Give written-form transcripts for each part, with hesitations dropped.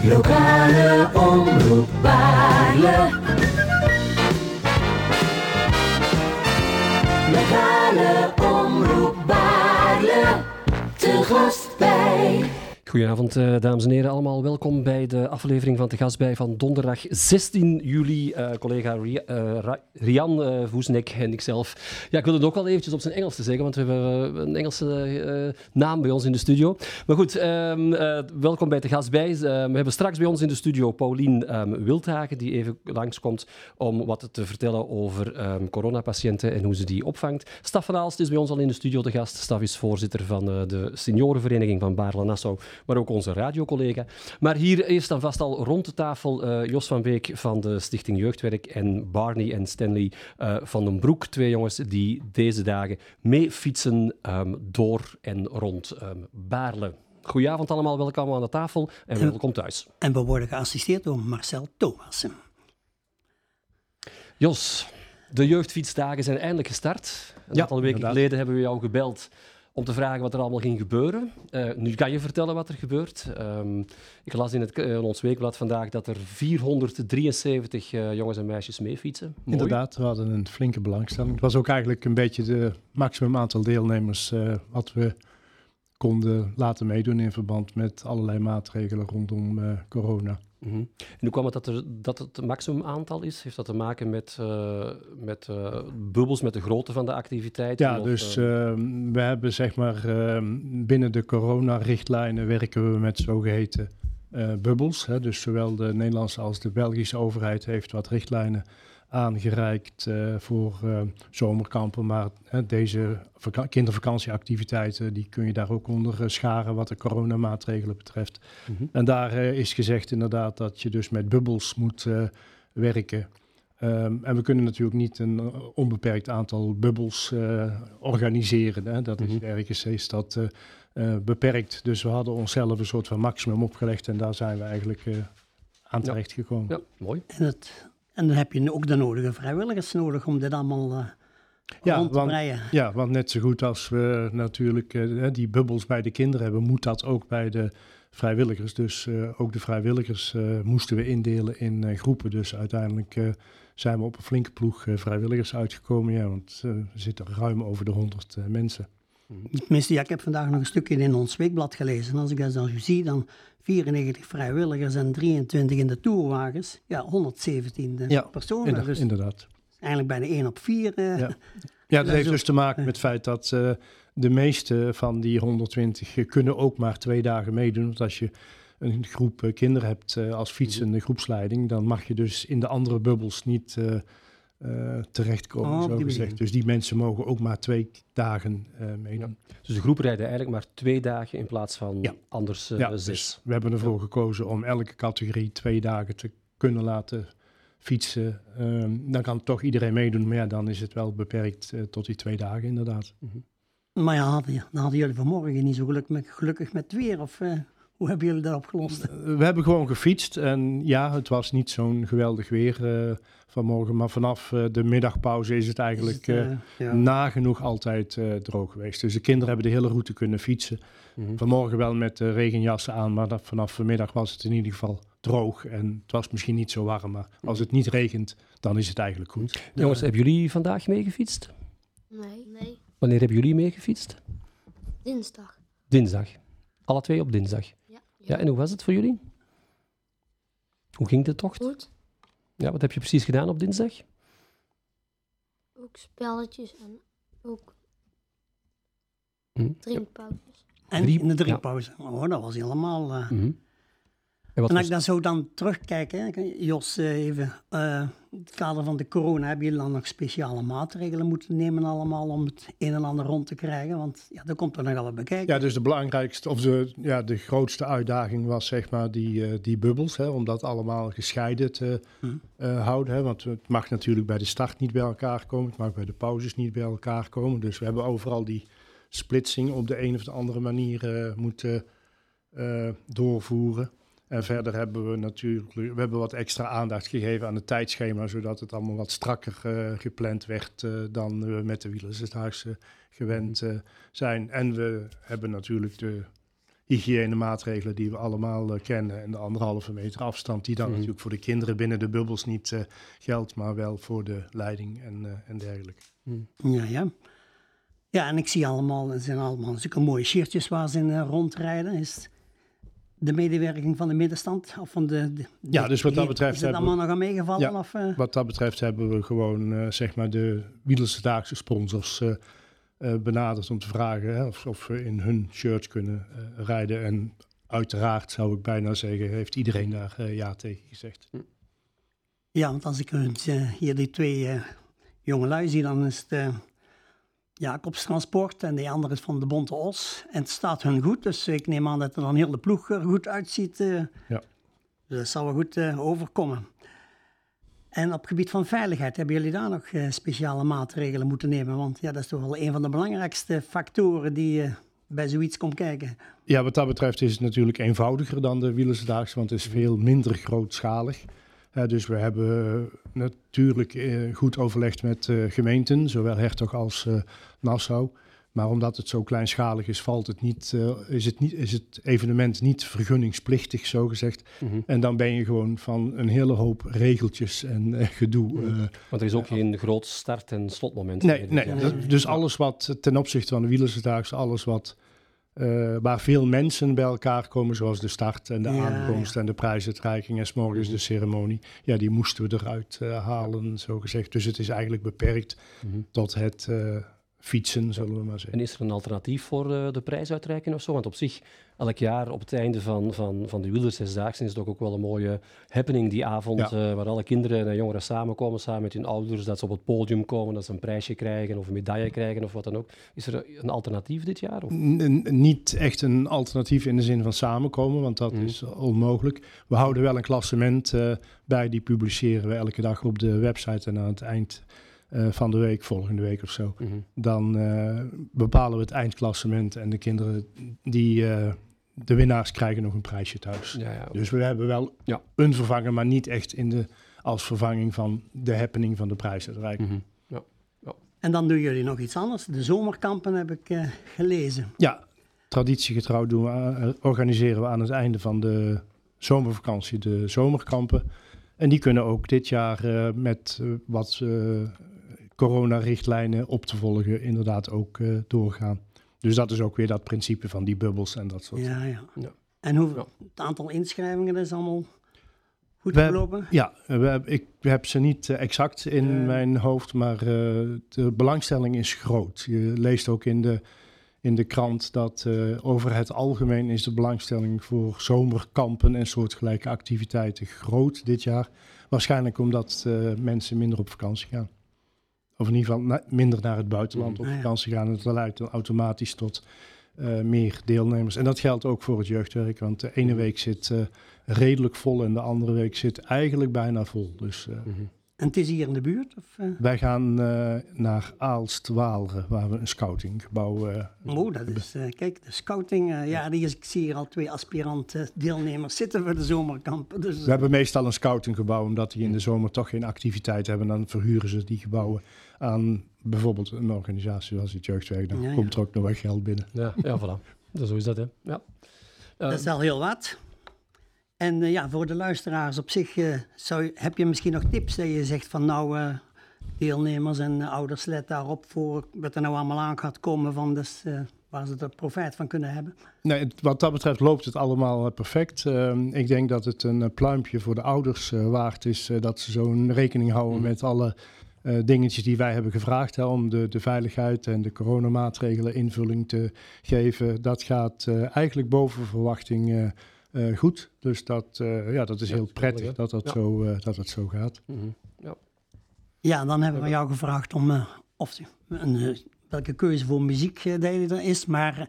Lokale omroep Baarle. Lokale omroep Baarle. Te gast bij. Goedenavond, dames en heren. Allemaal welkom bij de aflevering van Te Gast bij van donderdag 16 juli. Collega Rian Voesnek en ikzelf. Ja, ik wil het ook wel eventjes op zijn Engels te zeggen, want we hebben een Engelse naam bij ons in de studio. Maar goed, welkom bij Te Gast bij. We hebben straks bij ons in de studio Paulien Wildhagen, die even langskomt om wat te vertellen over coronapatiënten en hoe ze die opvangt. Staf van Aalst is bij ons al in de studio te gast. Staf is voorzitter van de seniorenvereniging van Baarle-Nassau, maar ook onze radiocollega. Maar hier eerst dan vast al rond de tafel Jos van Beek van de Stichting Jeugdwerk en Barney en Stanley van den Broek. Twee jongens die deze dagen mee fietsen door en rond Baarle. Goedenavond allemaal, welkom aan de tafel en welkom thuis. En we worden geassisteerd door Marcel Thomassen. Jos, de jeugdfietsdagen zijn eindelijk gestart. Een aantal weken geleden hebben we jou gebeld om te vragen wat er allemaal ging gebeuren. Nu kan je vertellen wat er gebeurt. Ik las in ons weekblad vandaag dat er 473 jongens en meisjes meefietsen. Mooi. Inderdaad, we hadden een flinke belangstelling. Het was ook eigenlijk een beetje de maximum aantal deelnemers wat we konden laten meedoen in verband met allerlei maatregelen rondom corona. Mm-hmm. En hoe kwam het dat het maximum aantal is? Heeft dat te maken met bubbels, met de grootte van de activiteit? Ja, dus we hebben zeg maar binnen de coronarichtlijnen werken we met zogeheten bubbels. Hè. Dus zowel de Nederlandse als de Belgische overheid heeft wat richtlijnen aangereikt voor zomerkampen. Maar deze kindervakantieactiviteiten, die kun je daar ook onder scharen wat de coronamaatregelen betreft. Mm-hmm. En daar is gezegd inderdaad dat je dus met bubbels moet werken. En we kunnen natuurlijk niet een onbeperkt aantal bubbels organiseren. Hè. Dat is ergens dat beperkt. Dus we hadden onszelf een soort van maximum opgelegd en daar zijn we eigenlijk aan terecht gekomen. Ja, mooi. En dan heb je ook de nodige vrijwilligers nodig om dit allemaal rond te breien. Ja, want net zo goed als we natuurlijk die bubbels bij de kinderen hebben, moet dat ook bij de vrijwilligers. Dus ook de vrijwilligers moesten we indelen in groepen. Dus uiteindelijk zijn we op een flinke ploeg vrijwilligers uitgekomen. Ja, want we zitten ruim over de 100 mensen. Tenminste, ja, ik heb vandaag nog een stukje in ons weekblad gelezen. En als ik dat dan zie, dan 94 vrijwilligers en 23 in de toerwagens. Ja, 117 personen. Dus inderdaad. Eigenlijk bijna 1 op 4. Ja, dat heeft dus te maken met het feit dat de meeste van die 120 kunnen ook maar 2 dagen meedoen. Want als je een groep kinderen hebt als fietsende groepsleiding, dan mag je dus in de andere bubbels niet terechtkomen, zo gezegd. Dus die mensen mogen ook maar 2 dagen meedoen. Ja. Dus de groep rijden eigenlijk maar 2 dagen in plaats van anders 6. Dus we hebben ervoor gekozen om elke categorie 2 dagen te kunnen laten fietsen. Dan kan toch iedereen meedoen, maar ja, dan is het wel beperkt tot die 2 dagen inderdaad. Mm-hmm. Maar dan hadden jullie vanmorgen niet zo gelukkig met het weer, of hoe hebben jullie dat opgelost? We hebben gewoon gefietst en ja, het was niet zo'n geweldig weer vanmorgen, maar vanaf de middagpauze is het eigenlijk nagenoeg altijd droog geweest. Dus de kinderen hebben de hele route kunnen fietsen. Mm-hmm. Vanmorgen wel met regenjassen aan, maar vanaf vanmiddag was het in ieder geval droog en het was misschien niet zo warm, maar als het niet regent, dan is het eigenlijk goed. Jongens, hebben jullie vandaag meegefietst? Nee. Wanneer hebben jullie meegefietst? Dinsdag. Alle 2 op dinsdag? Ja, en hoe was het voor jullie? Hoe ging de tocht? Goed. Ja, wat heb je precies gedaan op dinsdag? Ook spelletjes en ook drinkpauzes. En in de drinkpauze. Ja. Oh, dat was helemaal... En als ik dan zo dan terugkijk, hè, Jos, even, in het kader van de corona, hebben jullie dan nog speciale maatregelen moeten nemen allemaal om het een en ander rond te krijgen? Want ja, dat komt er nogal wat bekijken. Ja, dus de belangrijkste, of de grootste uitdaging was zeg maar die bubbels, hè, om dat allemaal gescheiden te houden. Hè, want het mag natuurlijk bij de start niet bij elkaar komen, het mag bij de pauzes niet bij elkaar komen. Dus we hebben overal die splitsing op de een of de andere manier moeten doorvoeren. En verder hebben we natuurlijk wat extra aandacht gegeven aan het tijdschema, zodat het allemaal wat strakker gepland werd dan we met de wielersdaagse gewend zijn. En we hebben natuurlijk hygiënemaatregelen die we allemaal kennen. En de 1,5 meter afstand, die dan natuurlijk voor de kinderen binnen de bubbels niet geldt, maar wel voor de leiding en dergelijke. Ja. Ja, en ik zie er zijn allemaal zulke mooie shirtjes waar ze in rondrijden. Is de medewerking van de middenstand? Of van dus wat dat betreft... Is het allemaal nog aan meegevallen? Ja, of, wat dat betreft hebben we gewoon zeg maar de Wielersdaagse sponsors benaderd om te vragen of we in hun shirts kunnen rijden. En uiteraard zou ik bijna zeggen, heeft iedereen daar ja tegen gezegd. Ja, want als ik hier die 2 jongelui zie, dan is het Jacobs Transport en die andere is van de Bonte Os. En het staat hun goed, dus ik neem aan dat er dan heel de ploeg er goed uitziet. Ja. Dus dat zal wel goed overkomen. En op het gebied van veiligheid, hebben jullie daar nog speciale maatregelen moeten nemen? Want ja, dat is toch wel een van de belangrijkste factoren die bij zoiets komt kijken. Ja, wat dat betreft is het natuurlijk eenvoudiger dan de Wielersdaagse, want het is veel minder grootschalig. Dus we hebben natuurlijk goed overlegd met gemeenten, zowel Hertog als Nassau. Maar omdat het zo kleinschalig is, is het evenement niet vergunningsplichtig, zogezegd. En dan ben je gewoon van een hele hoop regeltjes en gedoe. Want er is ook geen groot start- en slotmoment. Nee. Dus alles wat ten opzichte van de Wielersdaagse, alles wat waar veel mensen bij elkaar komen, zoals de start en de aankomst en de prijsuitreiking en 's morgens de ceremonie. Ja, die moesten we eruit halen, zogezegd. Dus het is eigenlijk beperkt tot het fietsen, zullen we maar zeggen. En is er een alternatief voor de prijsuitreiking of zo? Want op zich, elk jaar op het einde van de Wielersdaagse is het ook wel een mooie happening die avond, waar alle kinderen en jongeren samenkomen, samen met hun ouders, dat ze op het podium komen, dat ze een prijsje krijgen of een medaille krijgen of wat dan ook. Is er een alternatief dit jaar? Of? Niet echt een alternatief in de zin van samenkomen, want dat is onmogelijk. We houden wel een klassement bij, die publiceren we elke dag op de website en aan het eind van de week, volgende week of zo. Dan bepalen we het eindklassement en de kinderen de winnaars krijgen nog een prijsje thuis. Ja. Dus we hebben wel een vervanger, maar niet echt als vervanging van de happening van de prijsuitreiking. En dan doen jullie nog iets anders. De zomerkampen heb ik gelezen. Ja, traditiegetrouw organiseren we aan het einde van de zomervakantie de zomerkampen. En die kunnen ook dit jaar met wat coronarichtlijnen op te volgen inderdaad ook doorgaan. Dus dat is ook weer dat principe van die bubbels en dat soort. Ja. En het aantal inschrijvingen is allemaal goed verlopen? Ik heb ze niet exact in mijn hoofd, maar de belangstelling is groot. Je leest ook in de krant dat over het algemeen is de belangstelling voor zomerkampen en soortgelijke activiteiten groot dit jaar. Waarschijnlijk omdat mensen minder op vakantie gaan. Of in ieder geval minder naar het buitenland op vakantie gaan. Het leidt dan automatisch tot meer deelnemers. En dat geldt ook voor het jeugdwerk, want de ene week zit redelijk vol en de andere week zit eigenlijk bijna vol. Dus, En het is hier in de buurt? Of? Wij gaan naar Aalst-Waalre, waar we een scoutinggebouw dat is, kijk, de scouting. Ik zie hier al 2 aspirant deelnemers zitten voor de zomerkampen. Dus, we hebben meestal een scoutinggebouw, omdat die in de zomer toch geen activiteit hebben. Dan verhuren ze die gebouwen aan bijvoorbeeld een organisatie zoals het jeugdwerk. Dan komt er ook nog wat geld binnen. Ja, voilà. Dus zo is dat, hè. Ja. Dat is al heel wat. En voor de luisteraars op zich, heb je misschien nog tips dat je zegt van deelnemers en ouders, let daarop voor wat er nou allemaal aan gaat komen van waar ze er profijt van kunnen hebben? Nee, wat dat betreft loopt het allemaal perfect. Ik denk dat het een pluimpje voor de ouders waard is dat ze zo'n rekening houden met alle dingetjes die wij hebben gevraagd om de veiligheid en de coronamaatregelen invulling te geven. Dat gaat eigenlijk boven verwachting goed. Dus dat is heel prettig dat het zo gaat. Ja, dan hebben we jou gevraagd om welke keuze voor muziek er is, maar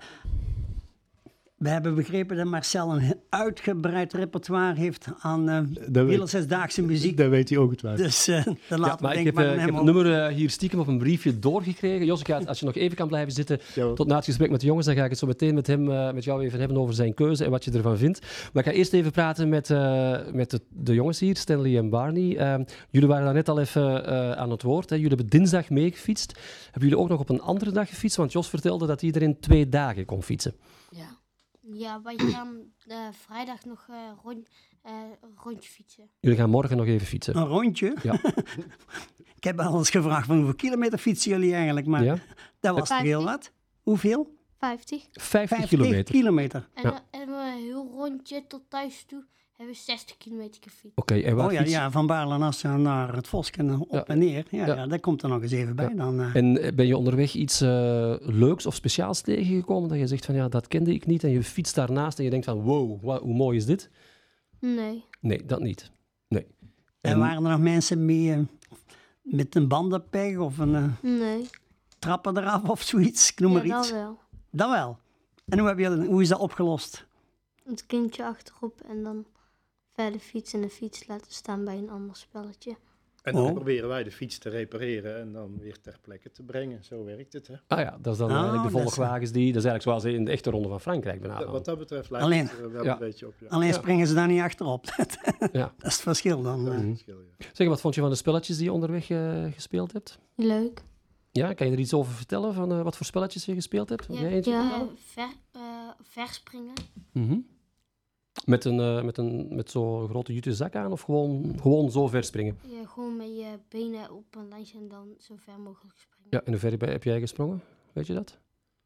we hebben begrepen dat Marcel een uitgebreid repertoire heeft aan Wielersdaagse muziek. Dat weet hij ook het wel. Dus dan laten we ik heb het nummer hier stiekem op een briefje doorgekregen. Jos, als je nog even kan blijven zitten tot na het gesprek met de jongens, dan ga ik het zo meteen met jou even hebben over zijn keuze en wat je ervan vindt. Maar ik ga eerst even praten met de jongens hier, Stanley en Barney. Jullie waren daar net al even aan het woord. Hè. Jullie hebben dinsdag meegefietst. Hebben jullie ook nog op een andere dag gefietst? Want Jos vertelde dat iedereen 2 dagen kon fietsen. Ja. Ja, wij gaan vrijdag nog een rondje fietsen. Jullie gaan morgen nog even fietsen. Een rondje? Ja. Ik heb al eens gevraagd van hoeveel kilometer fietsen jullie eigenlijk, maar Ja? dat was toch heel wat. Hoeveel? 50. 50 kilometer. kilometer. En Ja. dan hebben we een heel rondje tot thuis toe. Hebben we 60 kilometer gefietst. Oké, en waar Oh ja, fiets- ja, van Baarle-Nassau naar het Vosken op Ja. en neer. Ja, Ja. ja, daar komt er nog eens even bij. Ja. Dan, En ben je onderweg iets leuks of speciaals tegengekomen dat je zegt van ja, dat kende ik niet en je fietst daarnaast en je denkt van wow, hoe mooi is dit? Nee. Nee, dat niet. Nee. en waren er nog mensen mee met een bandenpech of een Nee. trappen eraf of zoiets? Ik noem Ja, maar dat iets. wel. Dat wel. En hoe is dat opgelost? Het kindje achterop en dan verder fietsen en de fiets laten staan bij een ander spelletje. En dan Oh. proberen wij de fiets te repareren en dan weer ter plekke te brengen. Zo werkt het, hè? Ah ja, dat is dan Ah, eigenlijk de dat is- volgwagens die, dat is eigenlijk zoals in de echte Ronde van Frankrijk bijna. Wat dat betreft lijkt Alleen- het er wel Ja. een beetje op. Ja. Alleen Ja. springen ze daar niet achterop. Ja. Dat is het verschil dan. Dat is het verschil, ja. Zeg, wat vond je van de spelletjes die je onderweg gespeeld hebt? Leuk. Ja, kan je er iets over vertellen van wat voor spelletjes je gespeeld hebt? Heb jij eentje vertellen? Verspringen. Mhm. Met zo'n grote jute zak aan of gewoon zo ver springen? Ja, gewoon met je benen op een lijntje en dan zo ver mogelijk springen. Ja, in hoeverre heb jij gesprongen? Weet je dat?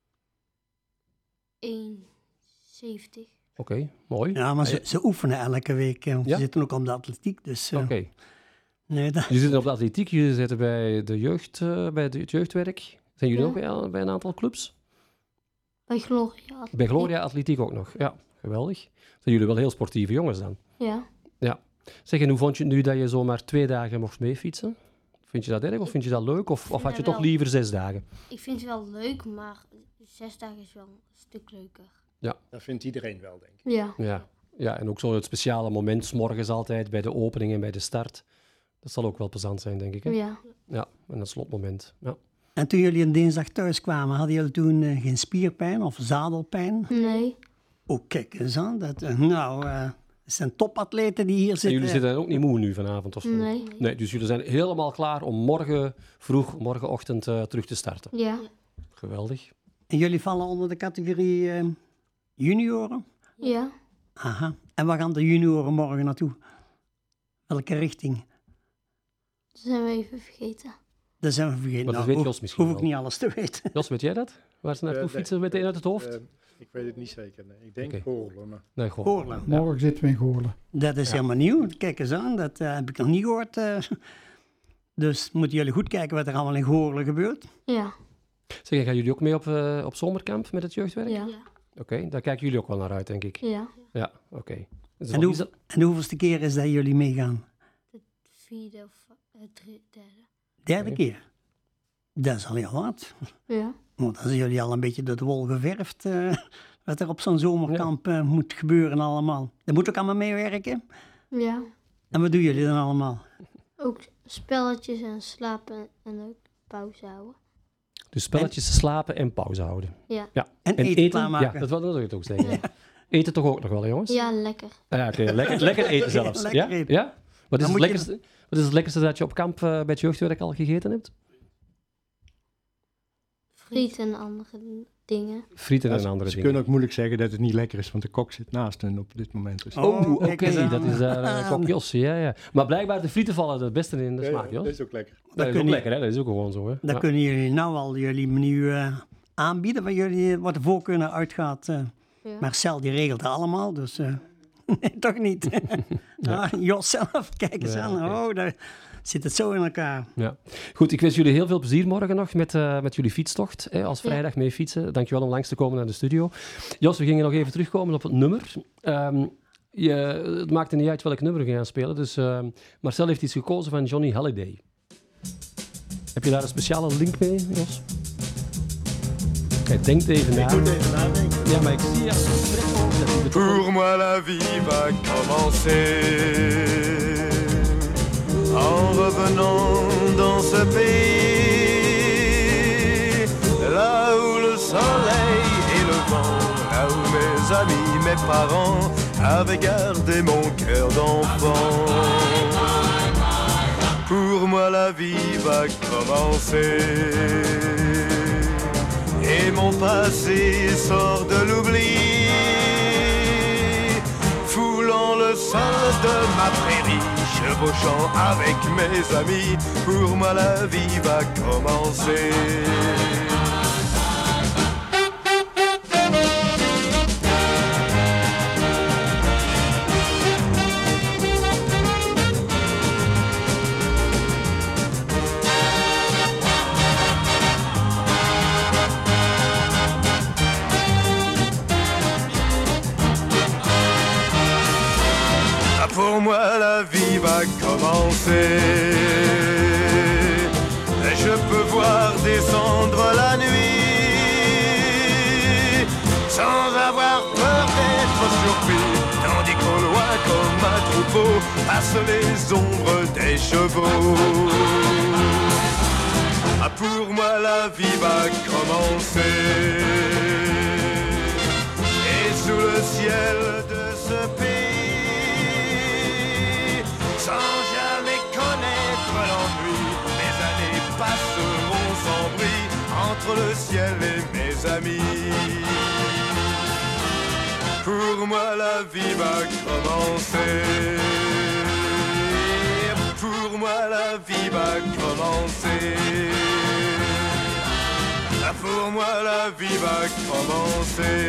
1,70. Oké, mooi. Ja, maar ze oefenen elke week. Want Ja? ze zitten ook op de atletiek. Dus, Oké. nee, dat, Jullie zitten op de atletiek, jullie zitten bij de jeugd, bij het jeugdwerk. Zijn jullie Ja. ook bij een aantal clubs? Bij Gloria. Bij Gloria Atletiek ook nog. Ja, geweldig. Zijn jullie wel heel sportieve jongens dan? Ja. Zeg, en hoe vond je het nu dat je zomaar 2 dagen mocht meefietsen? Vind je dat erg of vind je dat leuk? Of vind had je dat toch wel. liever 6 dagen? Ik vind het wel leuk, maar 6 dagen is wel een stuk leuker. Dat vindt iedereen wel, denk ik. Ja. Ja, en ook zo het speciale moment, 's morgens altijd, bij de opening en bij de start. Dat zal ook wel plezant zijn, denk ik. Hè? Ja. Ja, en dat slotmoment. Ja. en toen jullie een dinsdag thuis kwamen, hadden jullie toen geen spierpijn of zadelpijn? Nee. Oh, kijk eens aan. Dat zijn topatleten die hier En zitten. jullie zitten ook niet moe nu vanavond of zo? Nee. Nee, dus jullie zijn helemaal klaar om morgenochtend terug te starten. Ja. Geweldig. En jullie vallen onder de categorie junioren? Ja. Aha. En waar gaan de junioren morgen naartoe? Welke richting? Dat zijn we even vergeten. Dat zijn we vergeten. Maar dat Nou, weet Jos misschien hoef ik wel. niet alles te weten. Jos, weet jij dat? Waar ze naartoe Nee, fietsen meteen uit het hoofd? Ik weet het niet zeker. Nee. Ik denk Oké. Goorlen, maar Nee, gewoon. Goorlen. Morgen zitten we in Goorlen. Dat is helemaal nieuw. Kijk eens aan. Dat heb ik nog niet gehoord. Dus moeten jullie goed kijken wat er allemaal in Goorlen gebeurt. Ja. Zeg, gaan jullie ook mee op zomerkamp met het jeugdwerk? Ja. Oké, daar kijken jullie ook wel naar uit, denk ik. Ja. Ja, oké. Dus En de hoeveelste keer is dat jullie meegaan? Vierde of derde. Derde Oké. keer. Dat is al heel wat. Ja. Want dan zijn jullie al een beetje door de wol geverfd. Wat er op zo'n zomerkamp moet gebeuren allemaal. Dat moet ook allemaal meewerken. Ja. En wat doen jullie dan allemaal? Ook spelletjes en slapen en ook pauze houden. Dus spelletjes, slapen en pauze houden. Ja. Ja. En eten klaarmaken. Ja, dat wilde ik ook zeggen. Eten toch ook nog wel, jongens? Ja, lekker. Ah, ja, oké. Lekker eten zelfs. Lekker ja? eten. Ja? Wat is, Dan het moet je- lekkerste, wat is het lekkerste dat je op kamp bij het jeugdwerk al gegeten hebt? Friet en andere dingen. Frieten en Ja, andere ze dingen. kunnen ook moeilijk zeggen dat het niet lekker is, want de kok zit naast hen op dit moment. Dus Oh, oké. kijk eens aan. Dat is kok Jos. Ja. Maar blijkbaar de frieten vallen het beste in de smaak, ja, Jos. dat is ook lekker. Dat is kun ook je- lekker, hè? Dat is ook gewoon zo, hè? Dan Ja. kunnen jullie nou al jullie menu aanbieden wat de voorkeur naar uitgaat. Ja. Marcel die regelt het allemaal, dus nee, toch niet. Jos zelf, kijk eens Ja, aan. oké. Oh, daar zit het zo in elkaar. Ja. Goed, ik wens jullie heel veel plezier morgen nog met jullie fietstocht. Als vrijdag mee fietsen. Dankjewel om langs te komen naar de studio. Jos, we gingen nog even terugkomen op het nummer. Het maakte niet uit welk nummer we gaan spelen. Dus Marcel heeft iets gekozen van Johnny Hallyday. Heb je daar een speciale link mee, Jos? Hij denkt even na. Ik moet even nadenken. Ja, maar ik zie je direct over dat hij het Pour moi la vie va commencer en revenant dans ce pays, là où le soleil et le vent, là où mes amis, mes parents avaient gardé mon cœur d'enfant. Pour moi la vie va commencer et mon passé sort de l'oubli. nouveau chant avec mes amis. Pour moi la vie va commencer. Pour moi la vie va commencer. Je peux voir descendre la nuit sans avoir peur d'être surpris, tandis qu'au loin comme un troupeau passent les ombres des chevaux. Pour moi la vie va commencer. Et sous le ciel de ce pays, sans jamais connaître l'ennui, mes années passeront sans bruit entre le ciel et mes amis. Pour moi la vie va commencer. Pour moi la vie va commencer. Pour moi la vie va commencer.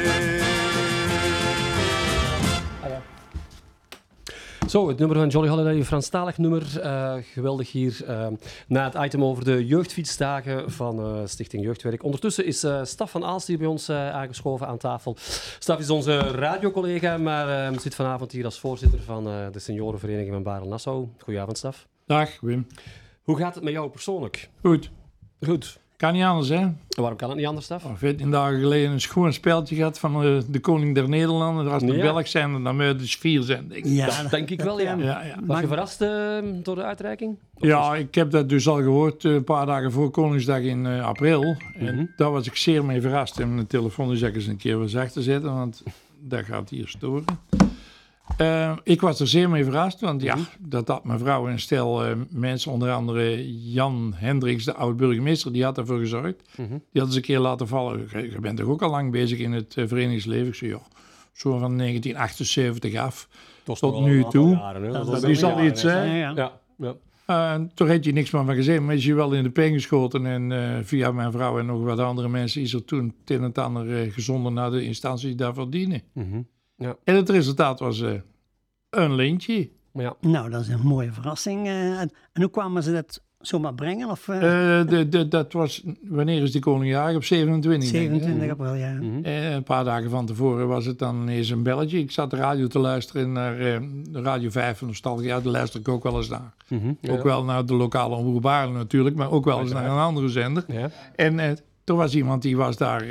Zo, het nummer van Jolly Holiday, een Franstalig nummer. Geweldig hier na het item over de jeugdfietsdagen van Stichting Jeugdwerk. Ondertussen is Staf van Aalst hier bij ons aangeschoven aan tafel. Staf is onze radiocollega, maar zit vanavond hier als voorzitter van de seniorenvereniging van Baarle-Nassau. Goedenavond, Staf. Dag, Wim. Hoe gaat het met jou persoonlijk? Goed. Goed. Kan niet anders, hè? Waarom kan het niet anders, Staf? 14 dagen geleden een schoon speeltje gehad van de koning der Nederlanden. Als het Ja. Belg zijn, dan moet het dus 4 zijn, denk ik. Ja, Dat denk ik wel, ja. Ja. Was je verrast door de uitreiking? Ja, ik heb dat dus al gehoord een paar dagen voor Koningsdag in april. En daar was ik zeer mee verrast. En mijn telefoon is eens een keer wat zachter zetten, want dat gaat hier storen. Ik was er zeer mee verrast, want ja, dat had mijn vrouw en een stel mensen, onder andere Jan Hendricks, de oud-burgemeester, die had ervoor gezorgd. Die had eens een keer laten vallen. Je bent toch ook al lang bezig in het verenigingsleven? Ik zei, ja, zo van 1978 af tot nu toe. Dat is al iets, hè? ja. Toen had je niks meer van gezien, maar is je wel in de pen geschoten. En via mijn vrouw en nog wat andere mensen is er toen het een en het ander gezonden naar de instanties die daarvoor dienen. Ja. En het resultaat was een lintje. Ja. Nou, dat is een mooie verrassing. En hoe kwamen ze dat zomaar brengen? Of, Dat was, wanneer is die Koningjaar? Op 27. 27 april, ja. Een paar dagen van tevoren was het dan eens een belletje. Ik zat de radio te luisteren naar Radio 5 van Nostalgia. Daar luister ik ook wel eens naar. Ook wel naar de lokale omroep Baarle natuurlijk, maar ook wel eens naar een andere zender. Ja. En er was iemand die was daar...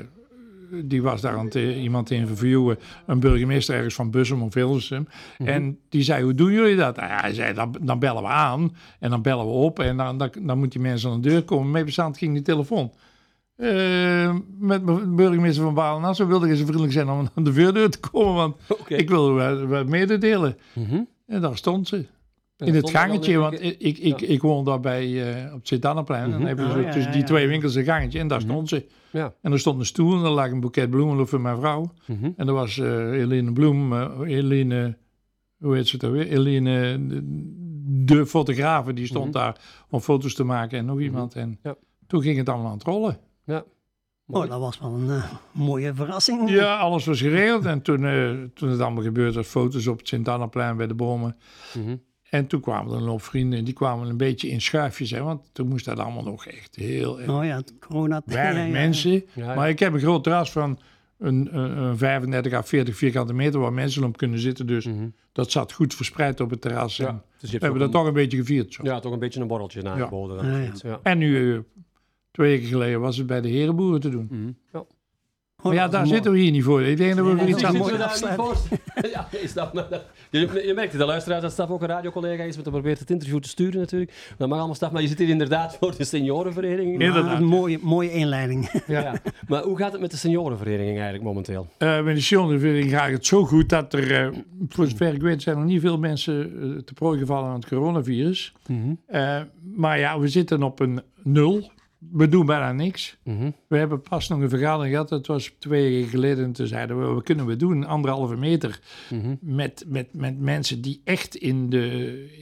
iemand te interviewen, een burgemeester ergens van Bussum of Hilversum. En die zei, hoe doen jullie dat? Hij zei, dan bellen we aan en dan bellen we op en dan moet die mensen aan de deur komen. Mee bestand ging die telefoon. Met mijn burgemeester van Baarle-Nassau wilde ik zo vriendelijk zijn om aan de voordeur te komen, want ik wilde wat mededelen. En daar stond ze. In het gangetje, want ik woon daarbij op het Sint-Annaplein. En dan heb je tussen die twee winkels een gangetje. En daar stond ze. Ja. En er stond een stoel en er lag een boeket bloemen voor mijn vrouw. En er was Eline Bloem, hoe heet ze het alweer? Eline, de fotografe, die stond daar om foto's te maken en nog iemand. En toen ging het allemaal aan het rollen. Ja. Oh, dat was wel een mooie verrassing. Ja, alles was geregeld. En toen het allemaal gebeurde, was foto's op het Sint-Annaplein bij de bomen. En toen kwamen er een hoop vrienden en die kwamen een beetje in schuifjes. Hè, want toen moest dat allemaal nog echt heel corona. weinig mensen. Ja. Maar ik heb een groot terras van een 35 à 40 vierkante meter waar mensen op kunnen zitten. Dus dat zat goed verspreid op het terras. Ja, en dus we hebben dat toch een beetje gevierd. Zo. Ja, toch een beetje een borreltje nageboden. Ja. En nu, 2 weken geleden, was het bij de Herenboeren te doen. Maar ja, daar zitten we hier niet voor. Ik denk dat we weer iets aan moeten Ja, je merkt de luisteraars dat Staf ook een radiocollega is, want hij probeert het interview te sturen natuurlijk. Dat mag allemaal, Staf, maar je zit hier inderdaad voor de seniorenvereniging. Inderdaad. Een mooie inleiding. Ja. Maar hoe gaat het met de seniorenvereniging eigenlijk momenteel? Met de seniorenvereniging gaat het zo goed dat er, voor zover ik weet, zijn nog niet veel mensen te prooi gevallen aan het coronavirus. Maar ja, we zitten op een 0. We doen bijna niks. We hebben pas nog een vergadering gehad. Dat was 2 weken geleden. En toen zeiden we, wat kunnen we doen? 1,5 meter. Met mensen die echt in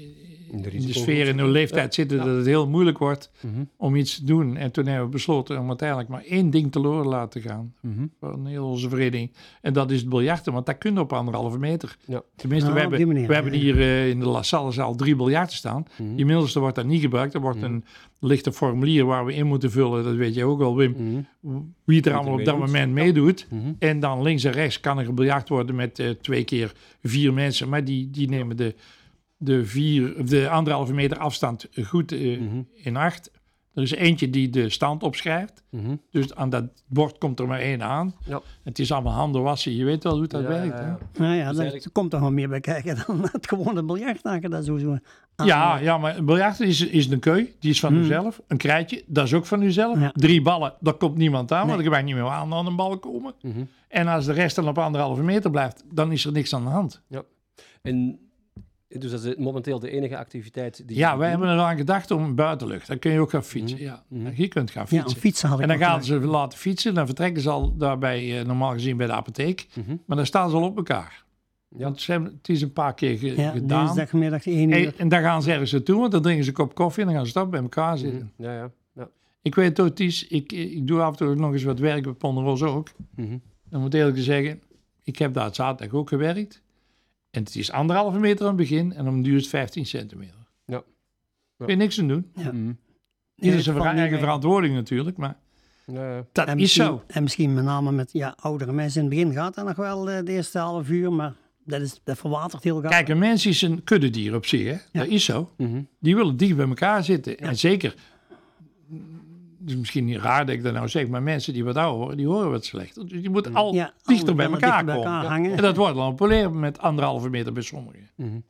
in de sfeer in hun leeftijd zitten dat het heel moeilijk wordt om iets te doen. En toen hebben we besloten om uiteindelijk maar 1 ding teloor te laten gaan van heel onze vereniging. En dat is het biljarten, want dat kun je op 1,5 meter. Ja. Tenminste, we hebben hier in de La Sallezaal 3 biljarten staan. Die middelste wordt daar niet gebruikt. Er wordt een lichte formulier waar we in moeten vullen. Dat weet je ook wel, Wim. Wie er allemaal op dat moment meedoet. En dan links en rechts kan er gebiljart worden met 2 keer 4 mensen. Maar die nemen de 1,5 meter afstand goed in acht. Er is eentje die de stand opschrijft. Dus aan dat bord komt er maar 1 aan. Ja. Het is allemaal handen wassen. Je weet wel hoe dat werkt. Hè? Nou ja, daar komt toch wel meer bij kijken dan het gewone biljart. Dat zo ja, maar biljart is een keu. Die is van uzelf. Een krijtje, dat is ook van uzelf. Ja. 3 ballen, daar komt niemand aan. Want er kan niet meer aan een bal komen. En als de rest dan op 1,5 meter blijft, dan is er niks aan de hand. Ja. En dus dat is momenteel de enige activiteit die... Ja, wij hebben er aan gedacht om buitenlucht. Dan kun je ook gaan fietsen. Ja. Je kunt gaan fietsen. Ja, fietsen en dan gaan ze laten fietsen. Dan vertrekken ze al daarbij normaal gezien bij de apotheek. Maar dan staan ze al op elkaar. Ja. Want het is een paar keer gedaan. Dinsdagmiddag 1 uur. En dan gaan ze ergens naartoe, want dan drinken ze een kop koffie en dan gaan ze bij elkaar zitten. Ja. Ik weet het ook, ik doe af en toe nog eens wat werk bij Ponderosa ook. Dan moet ik eerlijk zeggen, ik heb daar zaterdag ook gewerkt. En het is 1,5 meter aan het begin en om duur is het 15 centimeter. Ja. Kun je niks aan doen. Ja. Dit is een eigen verantwoording natuurlijk, maar dat is zo. En misschien met name met oudere mensen. In het begin gaat dat nog wel de eerste half uur, maar dat verwatert heel gauw. Kijk, een mens is een kuddedier op zich, hè? Ja. Dat is zo. Die willen dicht bij elkaar zitten. Ja. En zeker, het is misschien niet raar dat ik dat nou zeg, maar mensen die wat ouder worden, die horen wat slechter. Dus die moeten dichter bij elkaar komen. Hangen. En dat wordt dan een probleem met 1,5 meter bij sommigen.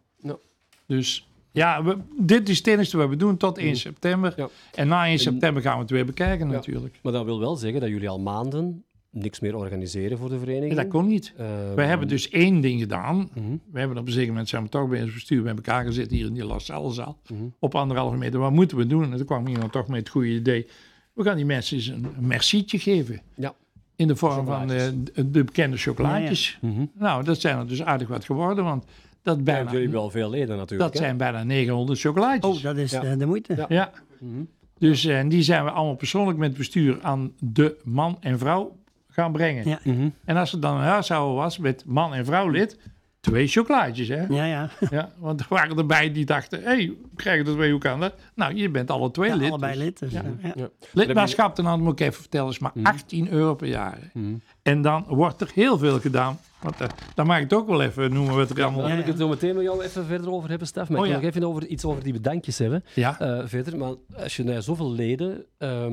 Dus dit is het enige wat we doen tot 1 september. Ja. En na 1 september gaan we het weer bekijken natuurlijk. Maar dat wil wel zeggen dat jullie al maanden niks meer organiseren voor de vereniging? Dat kon niet. Wij hebben dus 1 ding gedaan. We hebben op een zeker moment zijn we toch bij het bestuur bij elkaar gezeten hier in die La Sallezaal. Op 1,5 meter. Wat moeten we doen? En toen kwam iemand toch met het goede idee. We gaan die mensen eens een mercietje geven. Ja. In de vorm van de bekende chocolaatjes. Nou, dat zijn er dus aardig wat geworden, want dat bijna... jullie wel veel leden natuurlijk. Dat zijn bijna 900 chocolaatjes. Oh, dat is de moeite. Ja. Dus die zijn we allemaal persoonlijk met het bestuur aan de man en vrouw gaan brengen. Ja. En als er dan een huishouden was met man en vrouw lid, 2 chocolaatjes, hè? Ja. Want er waren erbij die dachten, krijgen er 2, hoe kan dat? Nou, je bent alle 2 lid. Allebei lid. Dus, Lidmaatschap, dan moet ik even vertellen, is maar €18 per jaar. En dan wordt er heel veel gedaan. Want dan mag ik het ook wel even noemen wat er allemaal... Dan wil ik het zo meteen met jou even verder over hebben, Stef. Maar ik wil nog even iets over die bedankjes hebben. Ja. Verder, maar als je zoveel leden...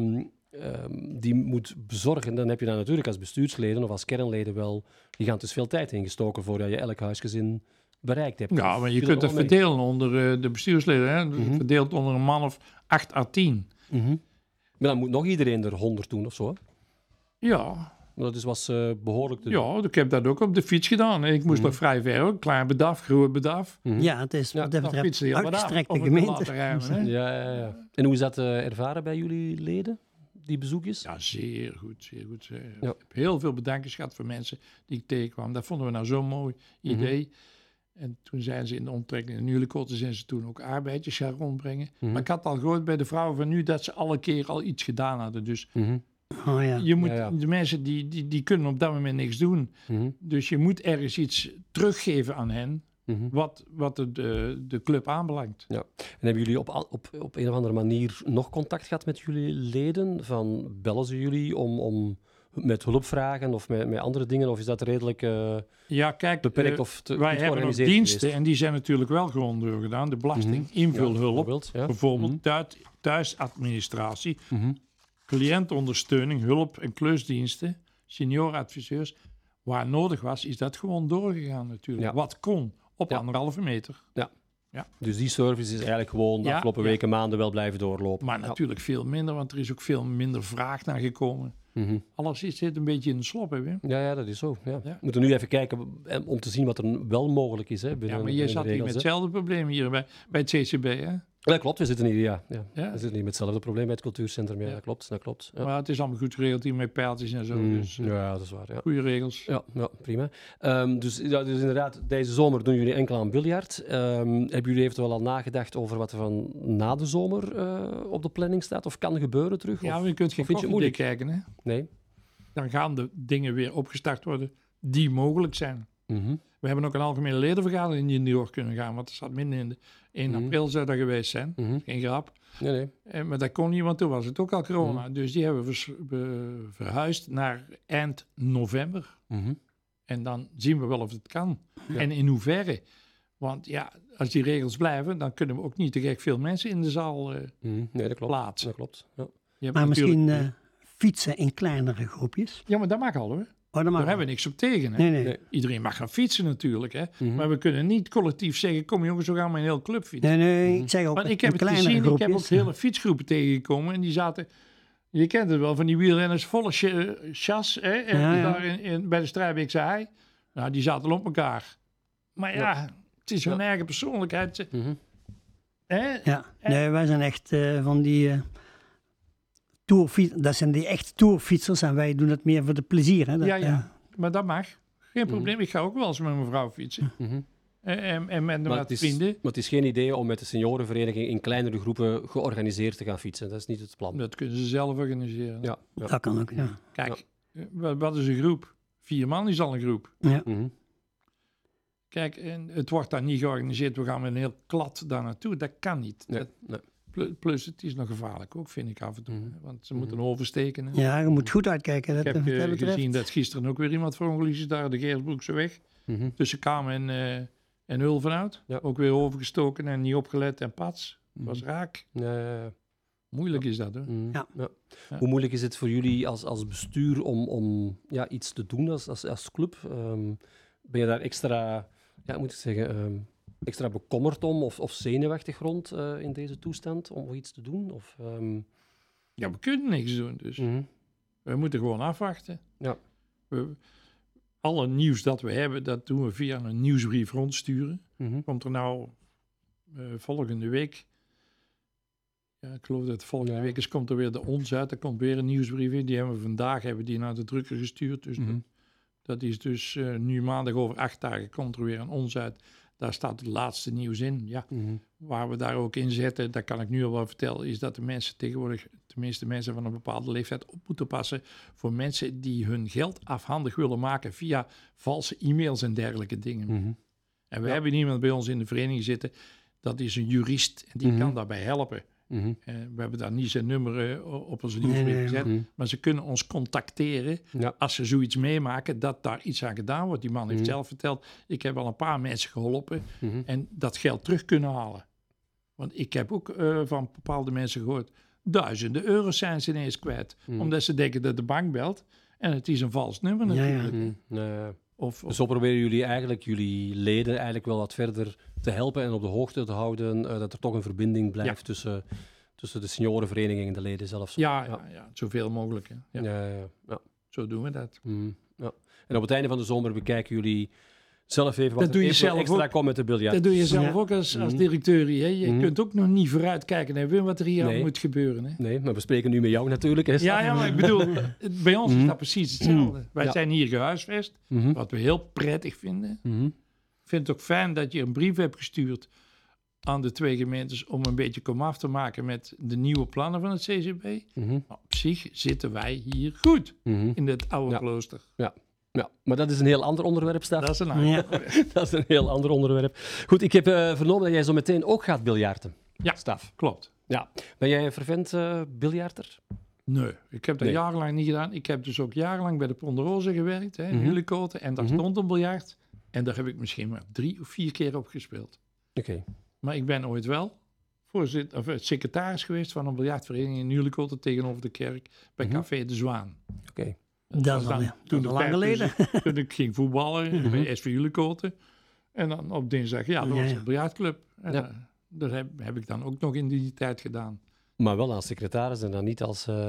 die moet bezorgen, dan heb je daar natuurlijk als bestuursleden of als kernleden wel gigantisch veel tijd in gestoken voordat je elk huisgezin bereikt hebt. Ja, maar je kunt het verdelen onder de bestuursleden. Hè? Verdeeld onder een man of 8 à 10. Maar dan moet nog iedereen er 100 doen of zo. Hè? Ja. Dat was behoorlijk te doen. Ja, ik heb dat ook op de fiets gedaan. Ik moest nog vrij ver, ook. Klein bedaf, groot bedaf. Ja, het is wat dat betreft uitgestrekte gemeente. Ja. En hoe is dat ervaren bij jullie leden? Die bezoekjes? Ja, zeer goed. Ik heb heel veel bedankjes gehad voor mensen die ik tegenkwam. Dat vonden we nou zo'n mooi idee. En toen zijn ze in de omtrekking in Nulekotten zijn ze toen ook arbeidjes gaan rondbrengen. Maar ik had al gehoord bij de vrouwen van nu dat ze alle keer al iets gedaan hadden. Dus je moet, de mensen die kunnen op dat moment niks doen. Dus je moet ergens iets teruggeven aan hen. Wat de club aanbelangt. Ja. En hebben jullie op een of andere manier nog contact gehad met jullie leden? Bellen ze jullie om met hulpvragen of met andere dingen? Of is dat redelijk beperkt of te wij hebben nog diensten geweest? En die zijn natuurlijk wel gewoon doorgedaan. De belasting, invulhulp, bijvoorbeeld thuisadministratie, cliëntondersteuning, hulp- en klusdiensten, senioradviseurs. Waar nodig was, is dat gewoon doorgegaan natuurlijk. Ja. Wat kon op 1,5 meter. Ja. Dus die service is eigenlijk gewoon de afgelopen weken, maanden wel blijven doorlopen. Maar natuurlijk veel minder, want er is ook veel minder vraag naar gekomen. Alles zit een beetje in de slop, hè Wim? Ja, dat is zo. Ja. We moeten nu even kijken om te zien wat er wel mogelijk is. Hè, maar je zat hier met hetzelfde probleem hier bij het CCB, hè? Dat klopt, we zitten hier, ja. Ja. We zitten hier met hetzelfde probleem bij het cultuurcentrum. Ja, Ja. dat klopt. Ja. Maar het is allemaal goed geregeld hier met pijltjes en zo. Dus Ja, dat is waar. Ja. goede regels. Ja, prima. Dus inderdaad, deze zomer doen jullie enkel aan biljart. Hebben jullie eventueel al nagedacht over wat er van na de zomer op de planning staat? Of kan gebeuren terug? Ja, Of- maar je kunt of geen vind je het koffiedik moeilijk? kijken. Hè? Nee? Dan gaan de dingen weer opgestart worden die mogelijk zijn. Mhm. We hebben ook een algemene ledenvergadering die niet door kunnen gaan. Want er zat midden in 1 april zou dat geweest zijn. Mhm. Geen grap. Nee. Maar dat kon niet, want toen was het ook al corona. Dus die hebben we verhuisd naar eind november. Mhm. En dan zien we wel of het kan. Ja. En in hoeverre. Want ja, als die regels blijven, dan kunnen we ook niet te gek veel mensen in de zaal Mhm. Nee, dat klopt. plaatsen. Dat klopt. Ja. Je hebt Maar natuurlijk- misschien fietsen in kleinere groepjes. Ja, maar dat mag al hoor. Oh, dat mag Daar hebben we niks op tegen. Hè? Nee. Nee. Iedereen mag gaan fietsen natuurlijk. Hè? Mhm. Maar we kunnen niet collectief zeggen, kom jongens, we gaan met een heel club fietsen. Nee, ik zeg ook Want ik in heb het kleinere gezien, ik heb ook groepjes. hele fietsgroepen tegengekomen. En die zaten, je kent het wel, van die wielrenners volle chas. Hè? En Ja, ja. daar bij de Strijbeekse Hei. Nou, die zaten op elkaar. Maar ja, het is hun eigen persoonlijkheid. Mhm. Hè? Ja, nee, wij zijn echt van die tourfietsers. Dat zijn die echte tourfietsers en wij doen het meer voor de plezier. Hè? Dat, Ja. Maar dat mag. Geen probleem. Ik ga ook wel eens met mijn vrouw fietsen. Mhm. En met Maar wat het, vrienden. maar het is geen idee om met de seniorenvereniging in kleinere groepen georganiseerd te gaan fietsen. Dat is niet het plan. Dat kunnen ze zelf organiseren. Ja. Dat kan ook, ja. Kijk, wat is een groep? 4 man is al een groep. Mhm. Kijk, en het wordt dan niet georganiseerd. We gaan met een heel klad daar naartoe. Dat kan niet. Nee, Dat- nee. plus, het is nog gevaarlijk ook, vind ik af en toe. Mhm. hè. Want ze moeten oversteken. Hè. Ja, je moet goed uitkijken. Dat, Ik heb dat betreft. gezien dat gisteren ook weer iemand verongelukt is daar, de Geersbroekse weg. Mhm. Tussen Kamen en Ulvenhout. Ja. Ook weer overgestoken en niet opgelet en pats. Was raak. Ja. Moeilijk is dat, hoor. Mhm. Ja. Ja. Hoe moeilijk is het voor jullie als bestuur om iets te doen als club? Ben je daar extra, moet ik zeggen, extra bekommerd om of zenuwachtig rond in deze toestand om iets te doen? Of, Ja, we kunnen niks doen, dus mhm. we moeten gewoon afwachten. Ja. Alle nieuws dat we hebben, dat doen we via een nieuwsbrief rondsturen. Mhm. Komt er nou volgende week, ja, ik geloof dat het volgende week is, komt er weer de ons uit. Er komt weer een nieuwsbrief in. Die hebben we vandaag naar de drukker gestuurd. Dus Mhm. dat is dus nu maandag over 8 dagen komt er weer een ons uit. Daar staat het laatste nieuws in. Ja, Mhm. waar we daar ook in zetten, dat kan ik nu al wel vertellen, is dat de mensen tegenwoordig, tenminste mensen van een bepaalde leeftijd, op moeten passen voor mensen die hun geld afhandig willen maken via valse e-mails en dergelijke dingen. Mhm. En we hebben iemand bij ons in de vereniging zitten, dat is een jurist en die Mhm. kan daarbij helpen. Mhm. We hebben daar niet zijn nummer op onze nieuwsbrief nee. gezet, Mhm. maar ze kunnen ons contacteren Ja. als ze zoiets meemaken dat daar iets aan gedaan wordt. Die man heeft Mhm. zelf verteld, ik heb al een paar mensen geholpen Mhm. en dat geld terug kunnen halen. Want ik heb ook van bepaalde mensen gehoord, duizenden euro's zijn ze ineens kwijt. Mhm. Omdat ze denken dat de bank belt en het is een vals nummer Ja, ja. natuurlijk. Mhm. Of Dus zo proberen jullie eigenlijk jullie leden eigenlijk wel wat verder te helpen en op de hoogte te houden dat er toch een verbinding blijft tussen de seniorenvereniging en de leden zelf. ja, zoveel mogelijk. Hè. Ja, Ja. Zo doen we dat. Ja. En op het einde van de zomer bekijken jullie zelf even wat Dat doe je er eventueel zelf extra ook. komt met de biljart. Dat doe je zelf Ja. ook als Mhm. directeur. Hè. Je Mhm. kunt ook nog niet vooruitkijken naar Wim, wat er hier Nee. moet gebeuren. Hè. Nee, maar we spreken nu met jou natuurlijk. Hè, Ja, maar ik bedoel, bij ons is Mhm. dat precies hetzelfde. Wij Ja. zijn hier gehuisvest, Mhm. wat we heel prettig vinden. Mhm. Ik vind het ook fijn dat je een brief hebt gestuurd aan de 2 gemeentes om een beetje komaf te maken met de nieuwe plannen van het CCB. Mhm. Maar op zich zitten wij hier goed Mhm. in het oude Ja. klooster. Ja, maar dat is een heel ander onderwerp, Staf. Dat is een Ja. Dat is een heel ander onderwerp. Goed, ik heb vernomen dat jij zo meteen ook gaat biljarten. Ja. Staf. Klopt. Ja. Ben jij een fervent biljarter? Nee, ik heb dat Nee. jarenlang niet gedaan. Ik heb dus ook jarenlang bij de Ponderosa gewerkt, hè, in Mhm. Hulekoten. En daar Mhm. stond een biljart. En daar heb ik misschien maar 3 of 4 keer op gespeeld. Oké. Maar ik ben ooit wel secretaris geweest van een biljartvereniging in Hulekoten tegenover de kerk bij Mhm. Café de Zwaan. Oké. Dat was is dan al, ja. toen Dat de is lang tijd geleden. Toen ik ging voetballen Mhm. bij SV Hulekoten. En dan op dinsdag, dat Ja, was ja. een biljartclub. En Ja. dat heb ik dan ook nog in die tijd gedaan. Maar wel als secretaris en dan niet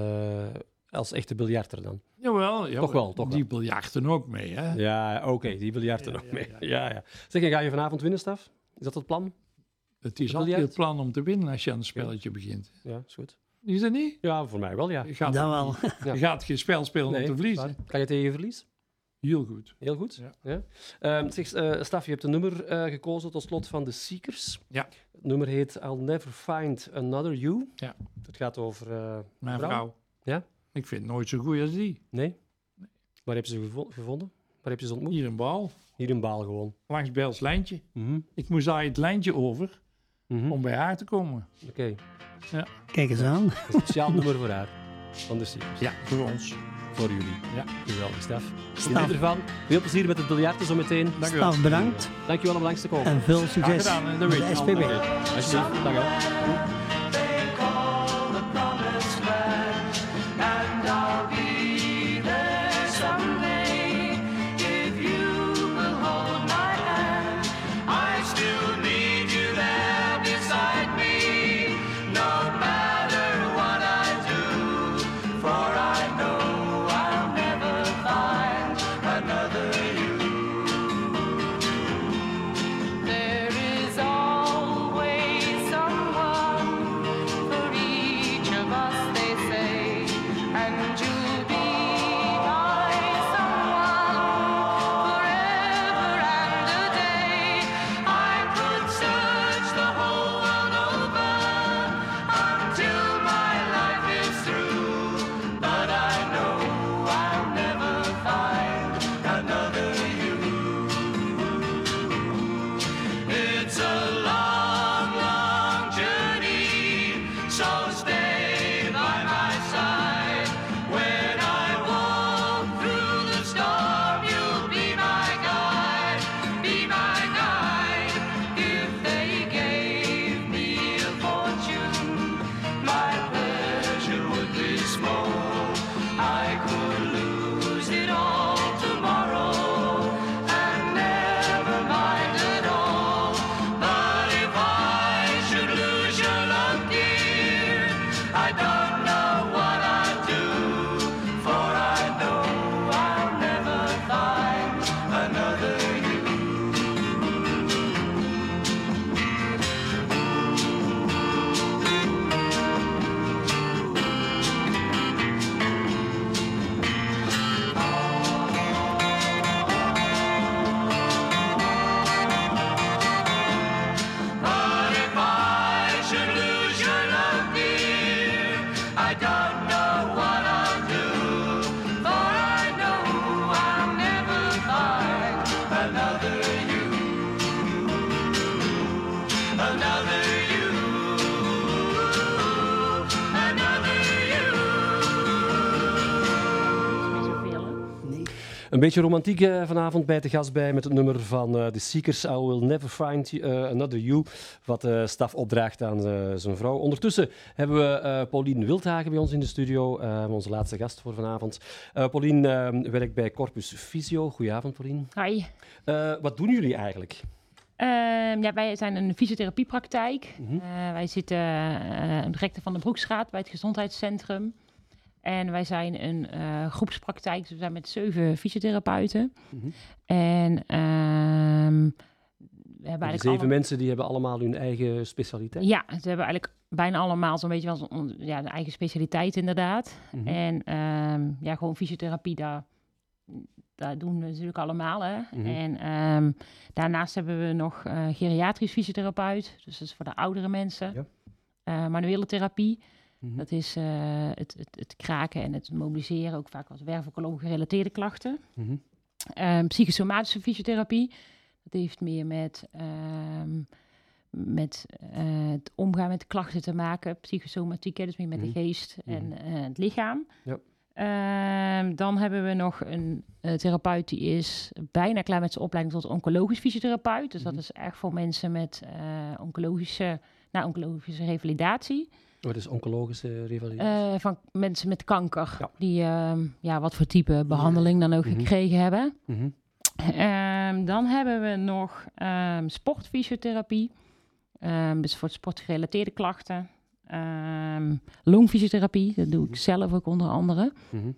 als echte biljarter dan? Jawel, Toch wel. die biljarten ook mee, hè? Ja, oké, die biljarten nog mee. Ja. Zeg, en ga je vanavond winnen, Staf? Is dat het plan? Het is altijd het plan om te winnen als je aan een spelletje begint. Ja, is goed. Is dat niet? Ja, voor mij wel, ja. Je gaat, Dat wel. Je gaat geen spel spelen om te verliezen. waar. Kan je tegen verlies? Heel goed. Heel goed. Ja. Ja. Staf, je hebt een nummer gekozen tot slot van The Seekers. Ja. Het nummer heet I'll Never Find Another You. Ja. Het gaat over Mijn vrouw. Ja? Ik vind het nooit zo goed als die. Nee? Waar heb je ze gevonden? Waar heb je ze ontmoet? Hier een bal. Hier in Baal gewoon. Langs Bels lijntje. Mhm. Ik moest daar het lijntje over Mhm. om bij haar te komen. Oké. Kijk eens aan. Een speciaal nummer voor haar. Van The Seekers. Ja, voor ons. Voor jullie. Ja. Geweldig, Stef. Staf. Geniet ervan. Veel plezier met het biljarten zo meteen. Dank u wel. Staf, bedankt. Dankjewel om langs te komen. En veel Graag succes gedaan. En de met de week. SPB. Alsjeblieft. Dank je wel. They call the promised land, and I'll be there someday. If you will hold my hand, I still need you there beside me. No matter what I do, for I know I'll never find another you. There is always someone for each of us, they say, and you'll be my someone forever and a day. I could search the whole world over until my life is through, but I know I'll never find another you. It's a long, long journey, so stay by my side. When I walk through the storm, you'll be my guide, be my guide. If they gave me a fortune, my pleasure would be small. I could lose it all tomorrow and never mind at all. But if I should lose your love, dear, I don't know what I'd do, for I know I'll never find another you. But if I should lose your love, dear, I don't know what I'll do, for I know I'll never find another you, another you, another you. Een beetje romantiek vanavond bij te gast bij met het nummer van The Seekers. I Will Never Find Another You. Wat Staf opdraagt aan zijn vrouw. Ondertussen hebben we Pauline Wildhagen bij ons in de studio. Onze laatste gast voor vanavond. Pauline werkt bij Corpus Physio. Goedenavond, Pauline. Hi. Wat doen jullie eigenlijk? Ja, wij zijn een fysiotherapiepraktijk. Mhm. Wij zitten aan de rechter van de Broekstraat bij het gezondheidscentrum. En wij zijn een groepspraktijk, dus we zijn met 7 fysiotherapeuten. Mhm. En we hebben Die eigenlijk 7 mensen die hebben allemaal hun eigen specialiteit. Ja, ze hebben eigenlijk bijna allemaal zo'n beetje wel de eigen specialiteit inderdaad. Mhm. En ja, gewoon fysiotherapie, daar doen we natuurlijk allemaal. Hè? Mhm. En daarnaast hebben we nog geriatrisch fysiotherapeut. Dus dat is voor de oudere mensen. Ja. Manuele therapie. Mhm. Dat is het kraken en het mobiliseren. Ook vaak wat wervelkolom gerelateerde klachten. Mhm. Psychosomatische fysiotherapie. Dat heeft meer met het omgaan met klachten te maken. Psychosomatiek, hè, dus meer met de geest en het lichaam. Ja. Dan hebben we nog een therapeut die is bijna klaar met zijn opleiding tot oncologisch fysiotherapeut. Dus dat is echt voor mensen met oncologische revalidatie. Wat is oncologische revalidatie? Van mensen met kanker. Ja. Die wat voor type behandeling dan ook gekregen hebben. Mhm. Dan hebben we nog sportfysiotherapie. Dus voor sportgerelateerde klachten. longfysiotherapie. Dat doe ik zelf ook onder andere.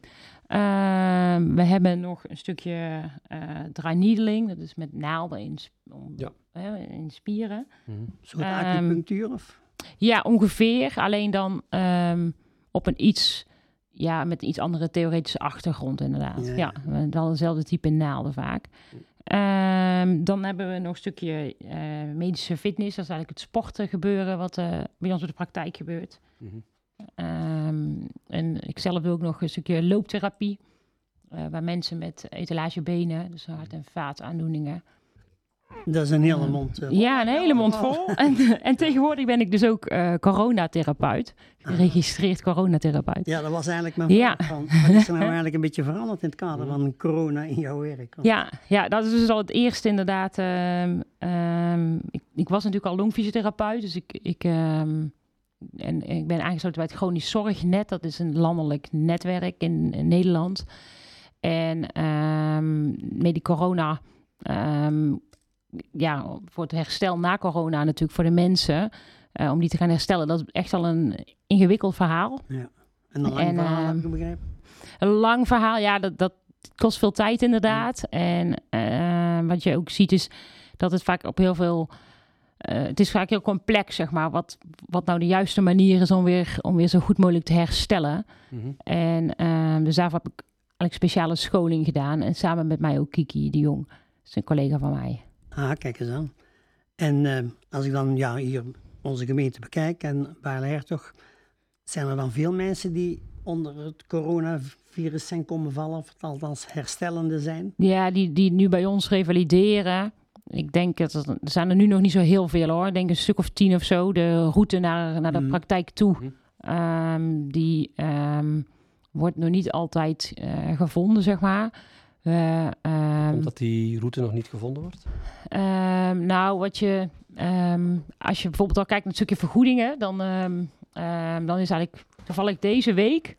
We hebben nog een stukje dry needling. Dat is met naalden in spieren. Een soort acupunctuur? Of? Ja, ongeveer. Alleen dan op een met een iets andere theoretische achtergrond inderdaad. Ja, dan dezelfde type naalden vaak. Dan hebben we nog een stukje medische fitness. Dat is eigenlijk het sporten gebeuren wat bij ons op de praktijk gebeurt. En ik zelf doe ook nog een stukje looptherapie. Waar mensen met etalagebenen, dus hart- en vaataandoeningen. Dat is een hele mond vol. Ja, een hele mond vol. En tegenwoordig ben ik dus ook coronatherapeut. Geregistreerd coronatherapeut. Ja, dat was eigenlijk mijn vraag. Van, wat is er nou eigenlijk een beetje veranderd in het kader van corona in jouw werk? Ja, dat is dus al het eerste inderdaad. Ik was natuurlijk al longfysiotherapeut, dus ik ben aangesloten bij het Chronisch Zorgnet. Dat is een landelijk netwerk in Nederland. En met die corona, voor het herstel na corona natuurlijk voor de mensen, om die te gaan herstellen, dat is echt al een ingewikkeld verhaal. Ja. En een lang verhaal, heb ik begrepen? Een lang verhaal, ja, dat kost veel tijd inderdaad. En wat je ook ziet is dat het vaak op heel veel... het is vaak heel complex, zeg maar, wat nou de juiste manier is om weer zo goed mogelijk te herstellen. En dus daarvoor heb ik eigenlijk speciale scholing gedaan. En samen met mij ook Kiki de Jong. Dat is een collega van mij. Ah, kijk eens aan. En als ik dan hier onze gemeente bekijk en Baarle-Hertog, zijn er dan veel mensen die onder het coronavirus zijn komen vallen, of althans herstellende zijn? Ja, die nu bij ons revalideren. Ik denk dat er zijn er nu nog niet zo heel veel hoor. Ik denk een stuk of 10 of zo. De route naar de praktijk toe, die wordt nog niet altijd gevonden, zeg maar. Omdat die route nog niet gevonden wordt? Als je bijvoorbeeld al kijkt naar het stukje vergoedingen, dan is eigenlijk toevallig deze week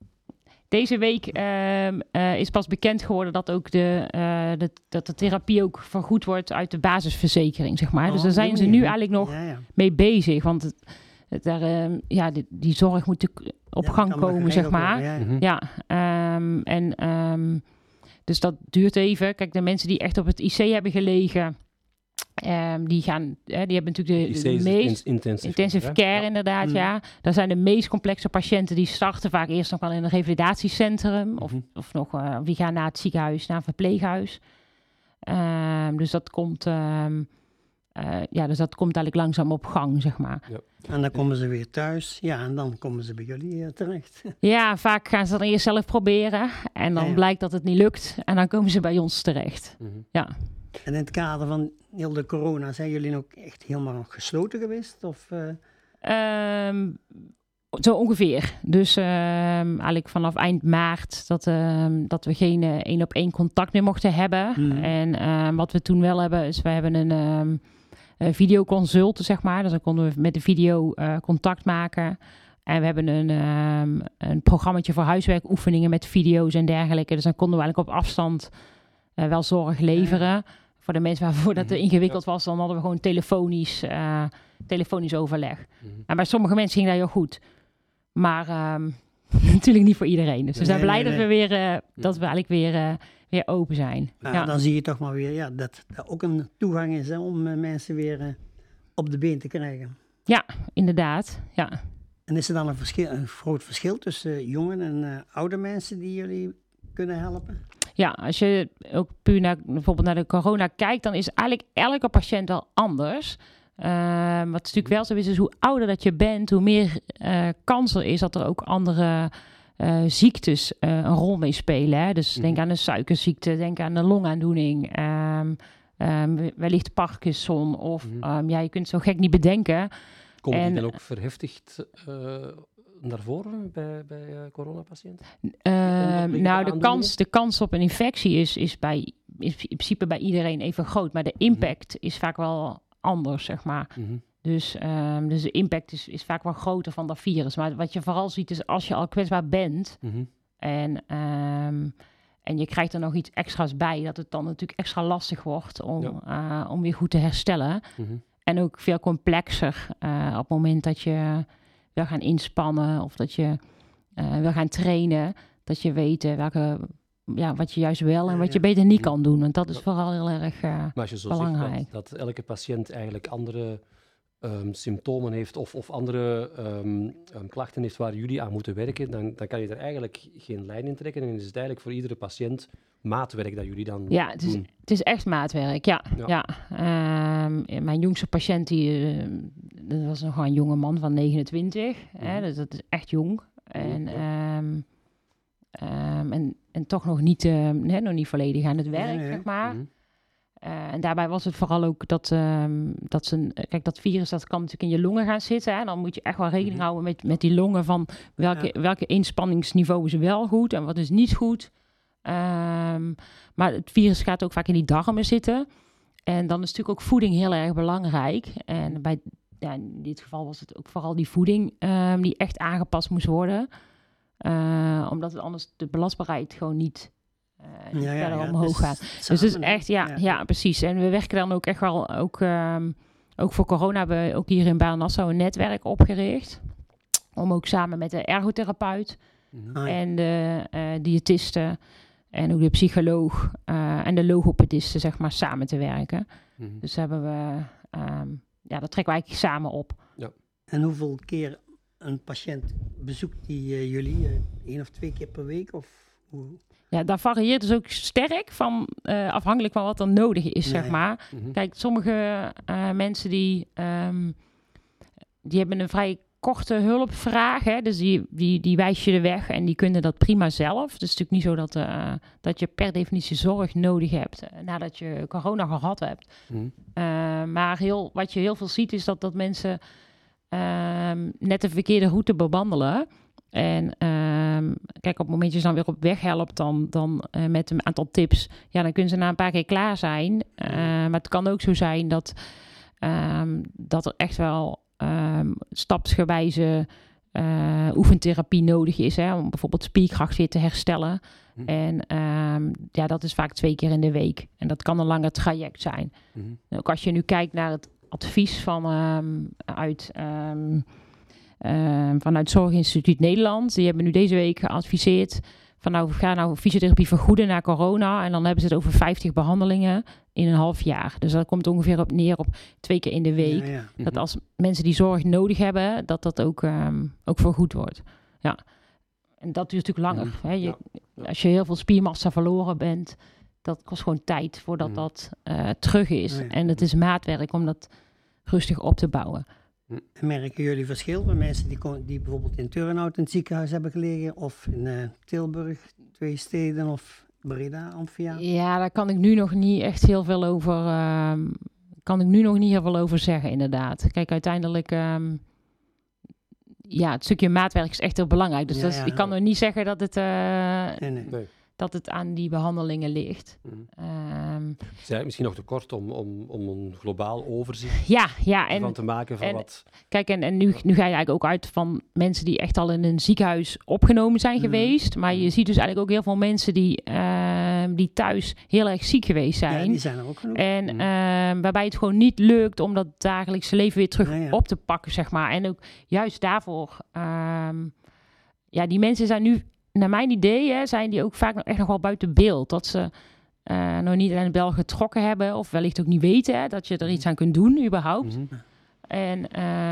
is pas bekend geworden dat ook dat de therapie ook vergoed wordt uit de basisverzekering, zeg maar. Dus daar zijn ze nu eigenlijk nog mee bezig, want die zorg moet op gang komen, zeg maar. Dus dat duurt even. Kijk, de mensen die echt op het IC hebben gelegen, die hebben natuurlijk de meest intensive care inderdaad, ja. Daar zijn de meest complexe patiënten, die starten vaak eerst nog wel in een revalidatiecentrum of die gaan naar het ziekenhuis, naar een verpleeghuis. Dus dat komt eigenlijk langzaam op gang, zeg maar. Ja. En dan komen ze weer thuis, en dan komen ze bij jullie terecht. Ja, vaak gaan ze dan eerst zelf proberen en dan blijkt dat het niet lukt en dan komen ze bij ons terecht. Ja. En in het kader van heel de corona, zijn jullie ook echt helemaal gesloten geweest? Of, Zo ongeveer. Dus eigenlijk vanaf eind maart dat we geen 1-op-1 contact meer mochten hebben. En wat we toen wel hebben, is we hebben een videoconsult, zeg maar. Dus dan konden we met de video contact maken. En we hebben een programmaatje voor huiswerkoefeningen met video's en dergelijke. Dus dan konden we eigenlijk op afstand wel zorg leveren. Voor de mensen waarvoor dat ingewikkeld was, dan hadden we gewoon telefonisch overleg. En bij sommige mensen ging dat heel goed. Maar natuurlijk niet voor iedereen. Dus we zijn blij dat we weer dat we eigenlijk weer open zijn. Dan zie je toch maar weer dat er ook een toegang is om mensen weer op de been te krijgen. Ja, inderdaad. Ja. En is er dan een groot verschil tussen jonge en oude mensen die jullie kunnen helpen? Ja, als je ook puur bijvoorbeeld naar de corona kijkt, dan is eigenlijk elke patiënt wel anders. Wat natuurlijk wel zo is hoe ouder dat je bent, hoe meer kans er is dat er ook andere ziektes een rol mee spelen. Hè? Dus denk aan een suikerziekte, denk aan een longaandoening, wellicht Parkinson of je kunt het zo gek niet bedenken. Komen die dan ook verheftigd naar voren bij coronapatiënten? De kans op een infectie is in principe bij iedereen even groot, maar de impact is vaak wel anders, zeg maar. Dus de impact is vaak wel groter van dat virus. Maar wat je vooral ziet is als je al kwetsbaar bent en je krijgt er nog iets extra's bij, dat het dan natuurlijk extra lastig wordt om weer goed te herstellen. En ook veel complexer op het moment dat je wil gaan inspannen of dat je wil gaan trainen, dat je weet wat je juist wel en wat je beter niet kan doen. Want dat is vooral heel erg maar als je zo belangrijk. zegt dat elke patiënt eigenlijk andere symptomen heeft of andere klachten heeft waar jullie aan moeten werken, dan kan je er eigenlijk geen lijn in trekken. En is het eigenlijk voor iedere patiënt maatwerk dat jullie dan Ja, doen. het is echt maatwerk, ja. Mijn jongste patiënt, dat was nog een jonge man van 29. Hè, dus dat is echt jong. En toch nog niet volledig aan het werk, zeg maar. En daarbij was het vooral ook dat dat virus, dat kan natuurlijk in je longen gaan zitten. Hè. Dan moet je echt wel rekening houden met die longen van welke inspanningsniveau is wel goed en wat is niet goed. Maar het virus gaat ook vaak in die darmen zitten. En dan is natuurlijk ook voeding heel erg belangrijk. En in dit geval was het ook vooral die voeding die echt aangepast moest worden. Omdat het anders de belastbaarheid gewoon niet verder omhoog gaat. Dus het is echt, ja, precies. En we werken dan ook echt wel, ook voor corona hebben we ook hier in Baren-Nassau een netwerk opgericht. Om ook samen met de ergotherapeut en de diëtiste en ook de psycholoog en de logopediste, zeg maar, samen te werken. Dus hebben we, dat trekken we eigenlijk samen op. Ja. En hoeveel keer een patiënt bezoekt die jullie? 1 of 2 keer per week? Of hoe? Ja, dat varieert dus ook sterk van afhankelijk van wat er nodig is, zeg maar. Kijk, sommige mensen die hebben een vrij korte hulpvraag, hè? Dus die wijs je de weg en die kunnen dat prima zelf. Dus het is natuurlijk niet zo dat je per definitie zorg nodig hebt nadat je corona gehad hebt. Maar wat je heel veel ziet is dat mensen net de verkeerde route bewandelen. En kijk, op het moment dat je ze dan weer op weg helpt, dan met een aantal tips, dan kunnen ze na een paar keer klaar zijn. Maar het kan ook zo zijn dat er echt wel stapsgewijze oefentherapie nodig is, hè, om bijvoorbeeld spierkracht weer te herstellen. En dat is vaak 2 keer in de week. En dat kan een langer traject zijn. Ook als je nu kijkt naar het advies vanuit Zorginstituut Nederland. Die hebben nu deze week geadviseerd van ga fysiotherapie vergoeden na corona. En dan hebben ze het over 50 behandelingen in een half jaar. Dus dat komt ongeveer neer op 2 keer in de week. Dat als mensen die zorg nodig hebben, dat ook vergoed wordt. Ja. En dat duurt natuurlijk langer. Hè? Als je heel veel spiermassa verloren bent, dat kost gewoon tijd voordat dat terug is. En het is maatwerk om dat rustig op te bouwen. Merken jullie verschil bij mensen die bijvoorbeeld in Turnhout in het ziekenhuis hebben gelegen, of in Tilburg, 2 steden, of Breda, Amphia? Ja, daar kan ik nu nog niet echt heel veel over zeggen, inderdaad. Kijk, uiteindelijk het stukje maatwerk is echt heel belangrijk. Dus ik kan nog niet zeggen dat het Nee. dat het aan die behandelingen ligt. Het is misschien nog te kort om een globaal overzicht van te maken van wat... Kijk, en nu ga je eigenlijk ook uit van mensen die echt al in een ziekenhuis opgenomen zijn geweest. Maar je ziet dus eigenlijk ook heel veel mensen die thuis heel erg ziek geweest zijn. Ja, die zijn er ook genoeg. En waarbij het gewoon niet lukt om dat dagelijkse leven weer terug op te pakken, zeg maar. En ook juist daarvoor... die mensen zijn nu... Naar mijn idee zijn die ook vaak echt nog wel buiten beeld. Dat ze nog niet aan de bel getrokken hebben. Of wellicht ook niet weten dat je er iets aan kunt doen überhaupt. En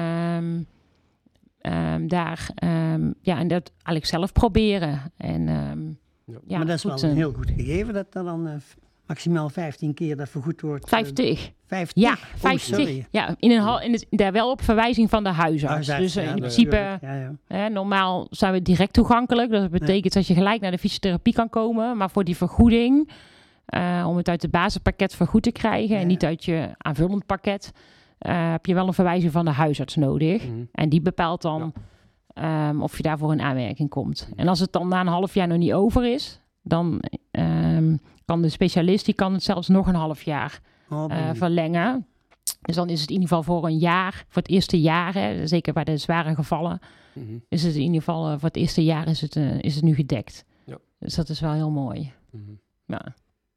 en dat eigenlijk zelf proberen. En, maar dat is wel een heel goed gegeven dat er dan maximaal 15 keer dat vergoed wordt. 50. 50? Ja, 50. Ja, daar wel op verwijzing van de huisarts. Dus in principe, normaal zijn we direct toegankelijk. Dat betekent dat je gelijk naar de fysiotherapie kan komen. Maar voor die vergoeding, om het uit het basispakket vergoed te krijgen en niet uit je aanvullend pakket, heb je wel een verwijzing van de huisarts nodig. En die bepaalt dan of je daarvoor in aanmerking komt. En als het dan na een half jaar nog niet over is, dan kan de specialist het zelfs nog een half jaar verlengen. Dus dan is het in ieder geval voor een jaar, voor het eerste jaar, zeker bij de zware gevallen, is het in ieder geval voor het eerste jaar is het nu gedekt. Ja. Dus dat is wel heel mooi. Ja.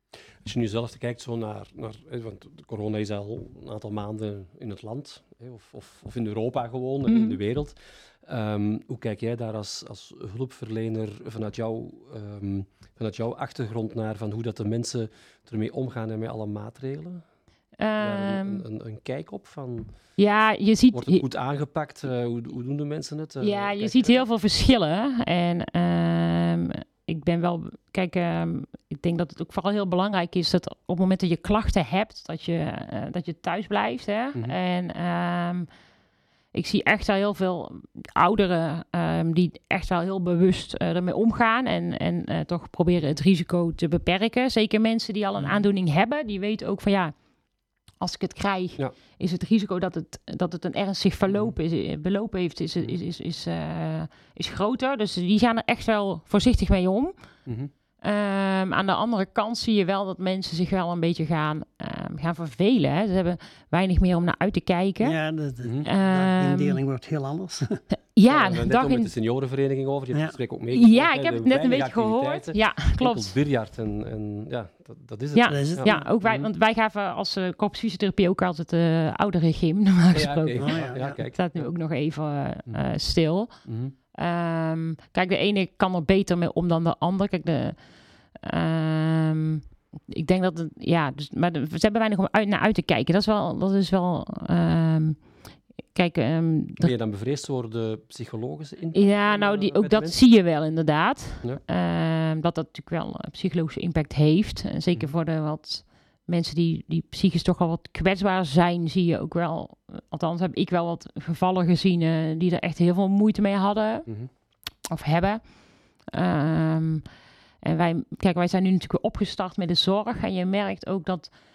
Als je nu zelf kijkt zo naar want corona is al een aantal maanden in het land, of in Europa gewoon, in de wereld. Hoe kijk jij daar als hulpverlener vanuit jouw achtergrond naar, van hoe dat de mensen ermee omgaan en met alle maatregelen? Een kijk op van... Ja, je ziet... Wordt het goed aangepakt? Hoe doen de mensen het? Je ziet heel veel verschillen. En ik ben wel... Kijk, ik denk dat het ook vooral heel belangrijk is dat op het moment dat je klachten hebt, dat je thuis blijft. Hè? Mm-hmm. En ik zie echt wel heel veel ouderen die echt wel heel bewust ermee omgaan en toch proberen het risico te beperken. Zeker mensen die al een aandoening hebben, die weten ook van ja, als ik het krijg, is het risico dat het een ernstig beloop heeft, is groter. Dus die gaan er echt wel voorzichtig mee om. Mm-hmm. Aan de andere kant zie je wel dat mensen zich wel een beetje gaan vervelen. Hè. Ze hebben weinig meer om naar uit te kijken. Ja, de indeling wordt heel anders. Ja, we hebben met de seniorenvereniging over. Je hebt het gesprek ook meegemaakt. Ja, ik heb het net een beetje gehoord. Ja, klopt. Biljart en dat is het. Ja, dat is het. Ja, ook wij, want wij gaven als corpus fysiotherapie ook altijd oudere gym, normaal gesproken. Kijk. Het staat nu ook nog even stil. Mm-hmm. Kijk, de ene kan er beter mee om dan de ander. Kijk, ik denk dat het, maar ze hebben weinig om naar uit te kijken. Dat is wel. Kijk, ben je dan bevreesd voor de psychologische impact? Ja, nou, ook dat zie je wel inderdaad. Ja. Dat natuurlijk wel een psychologische impact heeft. En zeker voor de wat mensen die psychisch toch al wat kwetsbaar zijn, zie je ook wel. Althans, heb ik wel wat gevallen gezien die er echt heel veel moeite mee hadden. Mm-hmm. Of hebben. En wij zijn nu natuurlijk weer opgestart met de zorg. En je merkt ook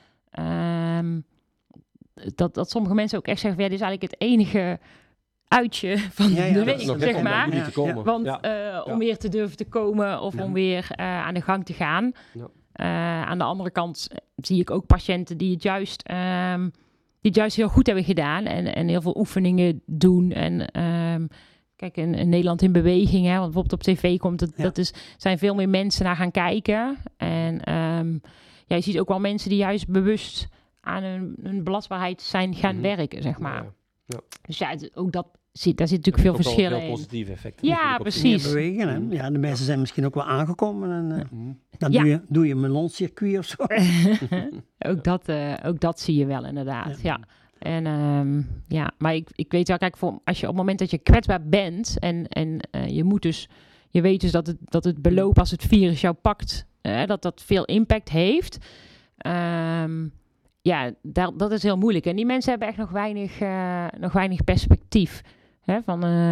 dat sommige mensen ook echt zeggen, dit is eigenlijk het enige uitje van de week, zeg maar. Ja. Want om weer te durven te komen of om weer aan de gang te gaan. Ja. Aan de andere kant zie ik ook patiënten die het juist heel goed hebben gedaan en heel veel oefeningen doen. En kijk, in Nederland in beweging, hè, want bijvoorbeeld op tv komt het, zijn veel meer mensen naar gaan kijken. En je ziet ook wel mensen die juist bewust aan hun belastbaarheid zijn gaan werken, zeg maar. Ja. Dus ook daar zit natuurlijk veel verschillen in. Heel positieve effecten. Ja, precies. Bewegen, hè? Ja, de mensen zijn misschien ook wel aangekomen en dan doe je een meloncircuit of zo. Ook dat zie je wel inderdaad, ja. En maar ik weet wel, kijk, als je op het moment dat je kwetsbaar bent en je weet dus dat het beloop als het virus jou pakt, dat veel impact heeft. Dat is heel moeilijk. En die mensen hebben echt nog weinig perspectief. Hè,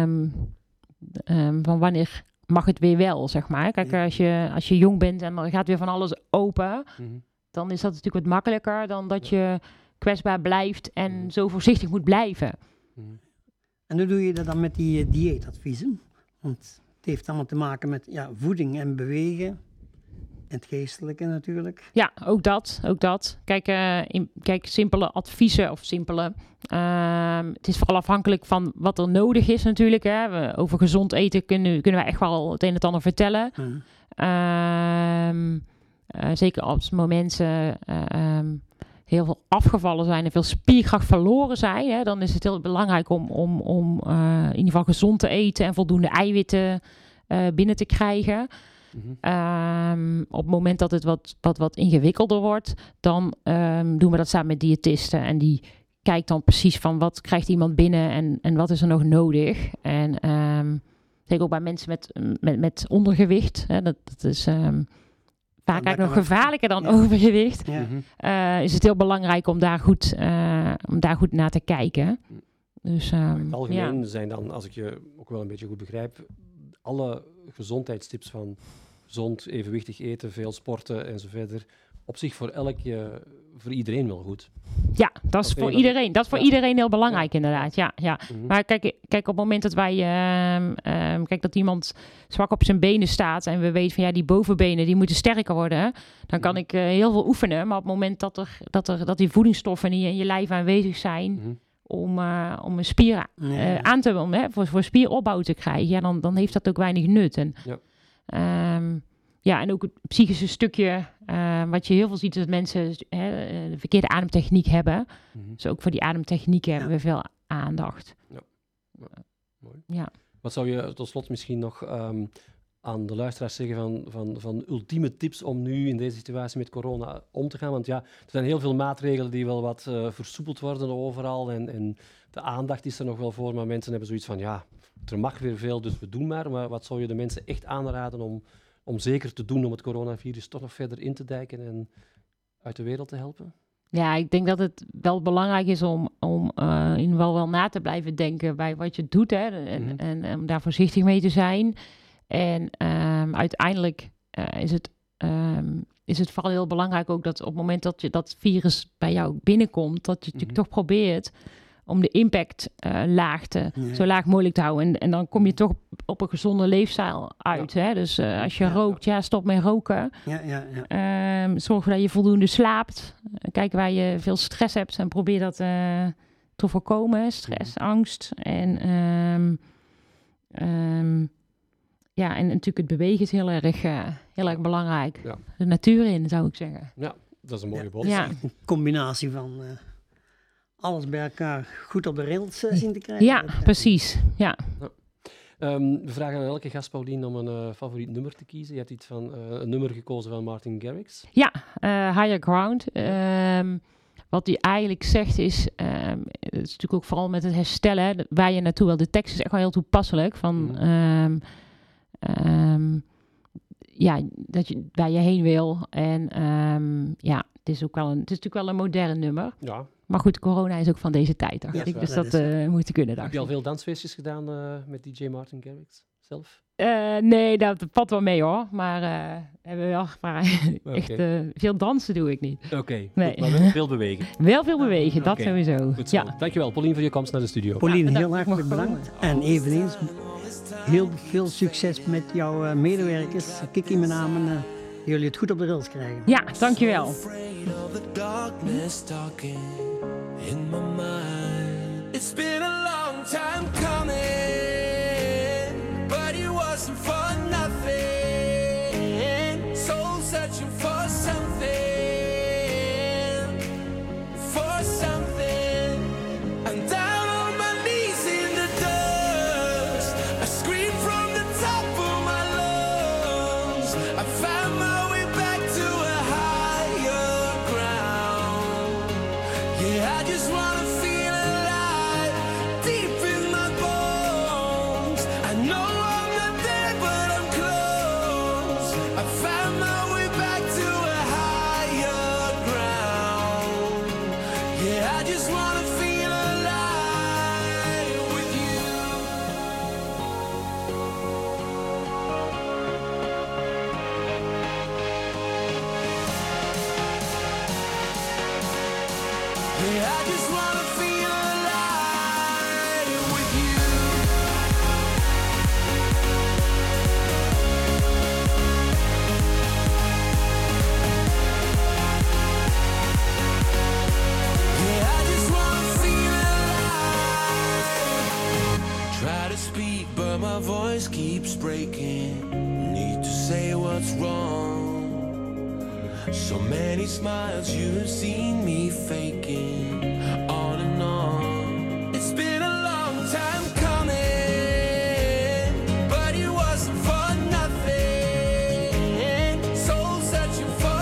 van wanneer mag het weer wel, zeg maar. Kijk, als je jong bent en er gaat weer van alles open, dan is dat natuurlijk wat makkelijker dan dat je kwetsbaar blijft en zo voorzichtig moet blijven. En hoe doe je dat dan met die dieetadviezen? Want het heeft allemaal te maken met voeding en bewegen. En het geestelijke natuurlijk. Ja, ook dat. Kijk, simpele adviezen of simpele... het is vooral afhankelijk van wat er nodig is natuurlijk. Hè. Over gezond eten kunnen wij echt wel het een en het ander vertellen. Zeker als mensen heel veel afgevallen zijn en veel spierkracht verloren zijn. Hè, dan is het heel belangrijk om in ieder geval gezond te eten en voldoende eiwitten binnen te krijgen. Op het moment dat het wat ingewikkelder wordt, dan doen we dat samen met diëtisten. En die kijkt dan precies van wat krijgt iemand binnen en wat is er nog nodig. En zeker ook bij mensen met ondergewicht. Hè, dat is vaak eigenlijk nog gevaarlijker dan overgewicht. Is het heel belangrijk om daar goed naar te kijken. Dus, in het algemeen zijn dan, als ik je ook wel een beetje goed begrijp, alle gezondheidstips van gezond, evenwichtig eten, veel sporten en zo verder, op zich voor iedereen wel goed. Ja, dat is voor iedereen. Dat is voor iedereen heel belangrijk inderdaad. Ja. Mm-hmm. Maar kijk, op het moment dat wij dat iemand zwak op zijn benen staat en we weten van die bovenbenen die moeten sterker worden, dan kan ik heel veel oefenen. Maar op het moment dat die voedingsstoffen in je lijf aanwezig zijn, om een spier aan te voor spieropbouw te krijgen, dan heeft dat ook weinig nut. En, en ook het psychische stukje, wat je heel veel ziet, is dat mensen de verkeerde ademtechniek hebben. Dus ook voor die ademtechnieken hebben we veel aandacht. Mooi. Ja. Wat zou je tot slot misschien nog aan de luisteraars zeggen van ultieme tips om nu in deze situatie met corona om te gaan? Want er zijn heel veel maatregelen die wel wat versoepeld worden overal en de aandacht is er nog wel voor, maar mensen hebben zoiets van, er mag weer veel, dus we doen maar. Maar wat zou je de mensen echt aanraden om zeker te doen om het coronavirus toch nog verder in te dijken en uit de wereld te helpen? Ja, ik denk dat het wel belangrijk is om in wel na te blijven denken bij wat je doet. Hè, en om daar voorzichtig mee te zijn. En uiteindelijk is het vooral heel belangrijk ook dat op het moment dat je dat virus bij jou binnenkomt, dat je natuurlijk toch probeert om de impact zo laag mogelijk te houden. En dan kom je toch op een gezonde leefstijl uit. Hè? Dus als je rookt, stop met roken. Zorg dat je voldoende slaapt. Kijk waar je veel stress hebt en probeer dat te voorkomen. Stress, angst. En natuurlijk het bewegen is heel erg belangrijk. Ja. De natuur in, zou ik zeggen. Ja, dat is een mooie boodschap. Ja. Een combinatie van alles bij elkaar goed op de rails zien te krijgen. Ja, precies. Ja. We vragen aan elke gast, Paulien, om een favoriet nummer te kiezen. Je hebt iets van een nummer gekozen van Martin Garrix. Ja, Higher Ground. Wat hij eigenlijk zegt is, het is natuurlijk ook vooral met het herstellen, waar je naartoe wil. De tekst is echt wel heel toepasselijk. Dat je waar je heen wil. En het is natuurlijk wel een modern nummer. Ja. Maar goed, corona is ook van deze tijd, dacht ik. Dus dat moet je kunnen, dacht ik. Heb je al veel dansfeestjes gedaan met DJ Martin Garrix zelf? Nee, dat valt wel mee hoor. Maar echt veel dansen doe ik niet. Oké, nee. Maar wel veel bewegen. Wel veel bewegen, dat sowieso. Goed zo. Ja. Dankjewel, Paulien, voor je komst naar de studio. Paulien, heel hartelijk bedankt. En eveneens heel veel succes met jouw medewerkers. Kiki met name. Jullie het goed op de rails krijgen. Ja, dankjewel. In my mind, it's been a long time coming, but it wasn't for nothing. Soul searching for something, I'm down on my knees in the dust. I scream from the top of my lungs. I found my way back to a higher ground. Yeah, I just wanna feel alive, deep in my bones. I know I'm not there, but I'm close. I found my way back to a higher ground. Yeah, I just wanna feel alive with you. Yeah, I just wanna feel alive with you. Yeah, I just wanna feel alive. Try to speak, but my voice keeps breaking. Need to say what's wrong. So many smiles you've seen me faking, on and on. It's been a long time coming, but it wasn't for nothing. Soul searching for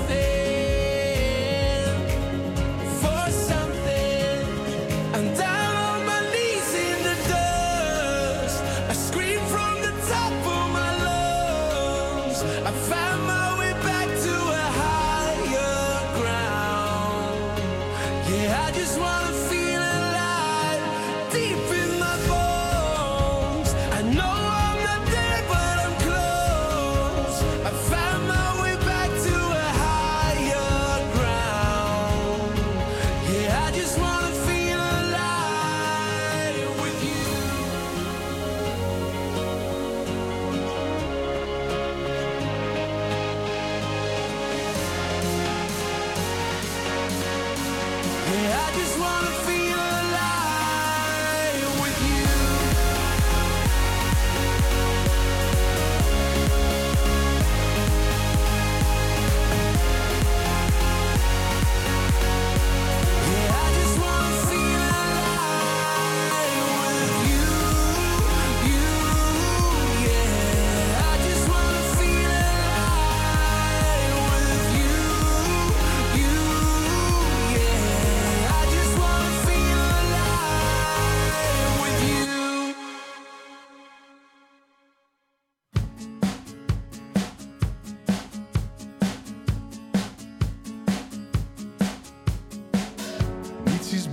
something. I'm down on my knees in the dust. I scream from the top of my lungs. I found my way back to a higher ground. Yeah, I just wanna feel alive, deep in my bones. I know I'm not there, but I'm close. I found my way back to a higher ground. Yeah, I just wanna feel alive with you. Yeah, I just wanna feel alive with you.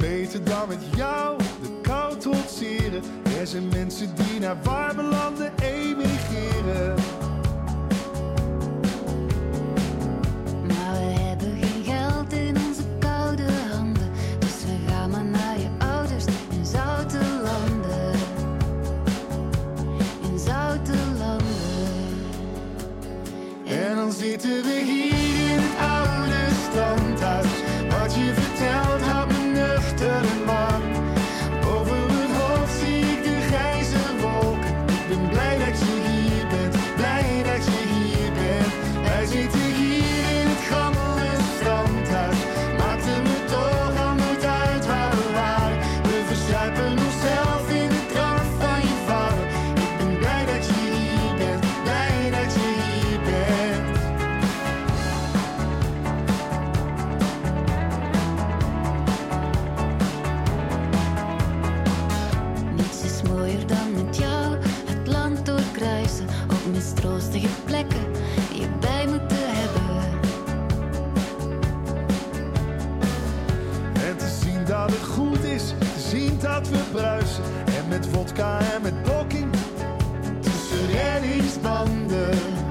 beter dan met jou de kou trotseren. Er zijn mensen die naar warme landen emigreren. Maar we hebben geen geld in onze koude handen, dus we gaan maar naar je ouders in zoute landen. In zoute landen. En dan zitten we hier in het oude standhuis. Wat je vertelt houdt me nuchter en warm. Boven mijn hoofd zie ik de grijze wolken. Ik ben blij dat je hier bent, blij dat je hier bent. Wij zitten hier in het gammele strandhuis. Maakt het me toch al nooit uit waar we waren. We verzuipen onszelf in de drank van je vader. Ik ben blij dat je hier bent, blij dat je hier bent. Niets is mooier dan met jou het land doorkruisen, op mistroostige plekken je bij moeten hebben. En te zien dat het goed is, te zien dat we bruisen. En met vodka en met blokking, tussen reddingsbanden.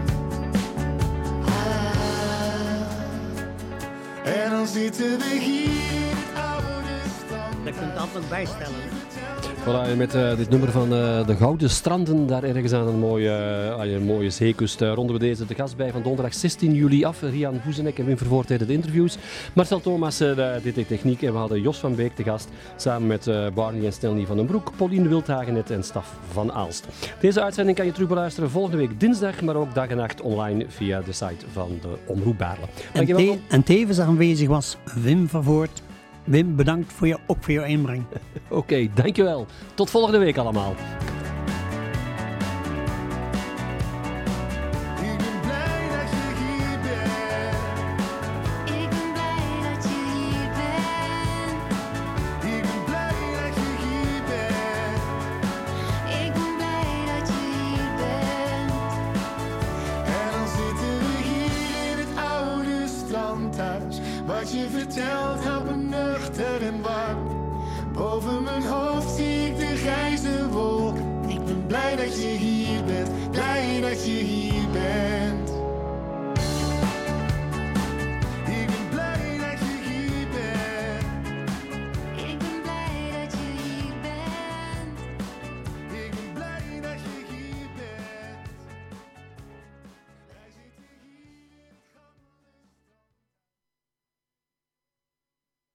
En dan zitten we hier in het oude stand. Dat kunt je altijd nog bijstellen. Hè? Voilà, en met dit nummer van de Gouden Stranden, daar ergens aan een mooie zeekust, ronden we deze de gast bij van donderdag 16 juli af. Rian Voezenek en Wim Vervoort deden de interviews. Marcel Thomas deed de techniek en we hadden Jos van Beek te gast, samen met Barney en Stanley van den Broek, Pauline Wildhagenet en Staf van Aalst. Deze uitzending kan je terug beluisteren volgende week dinsdag, maar ook dag en nacht online via de site van de Omroep Baarle. En tevens aanwezig was Wim Vervoort. Wim, bedankt ook voor jouw inbreng. Oké, dankjewel. Tot volgende week allemaal. Ik ben blij dat je hier bent. Ik ben blij dat je hier bent. Ik ben blij dat je hier bent. Ik ben blij dat je hier bent. En dan zitten we hier in het oude strandhuis. Wat je vertelt houdt me nuchter en warm. Boven mijn hoofd zie ik de grijze wolken. Ik ben blij dat je hier bent, blij dat je hier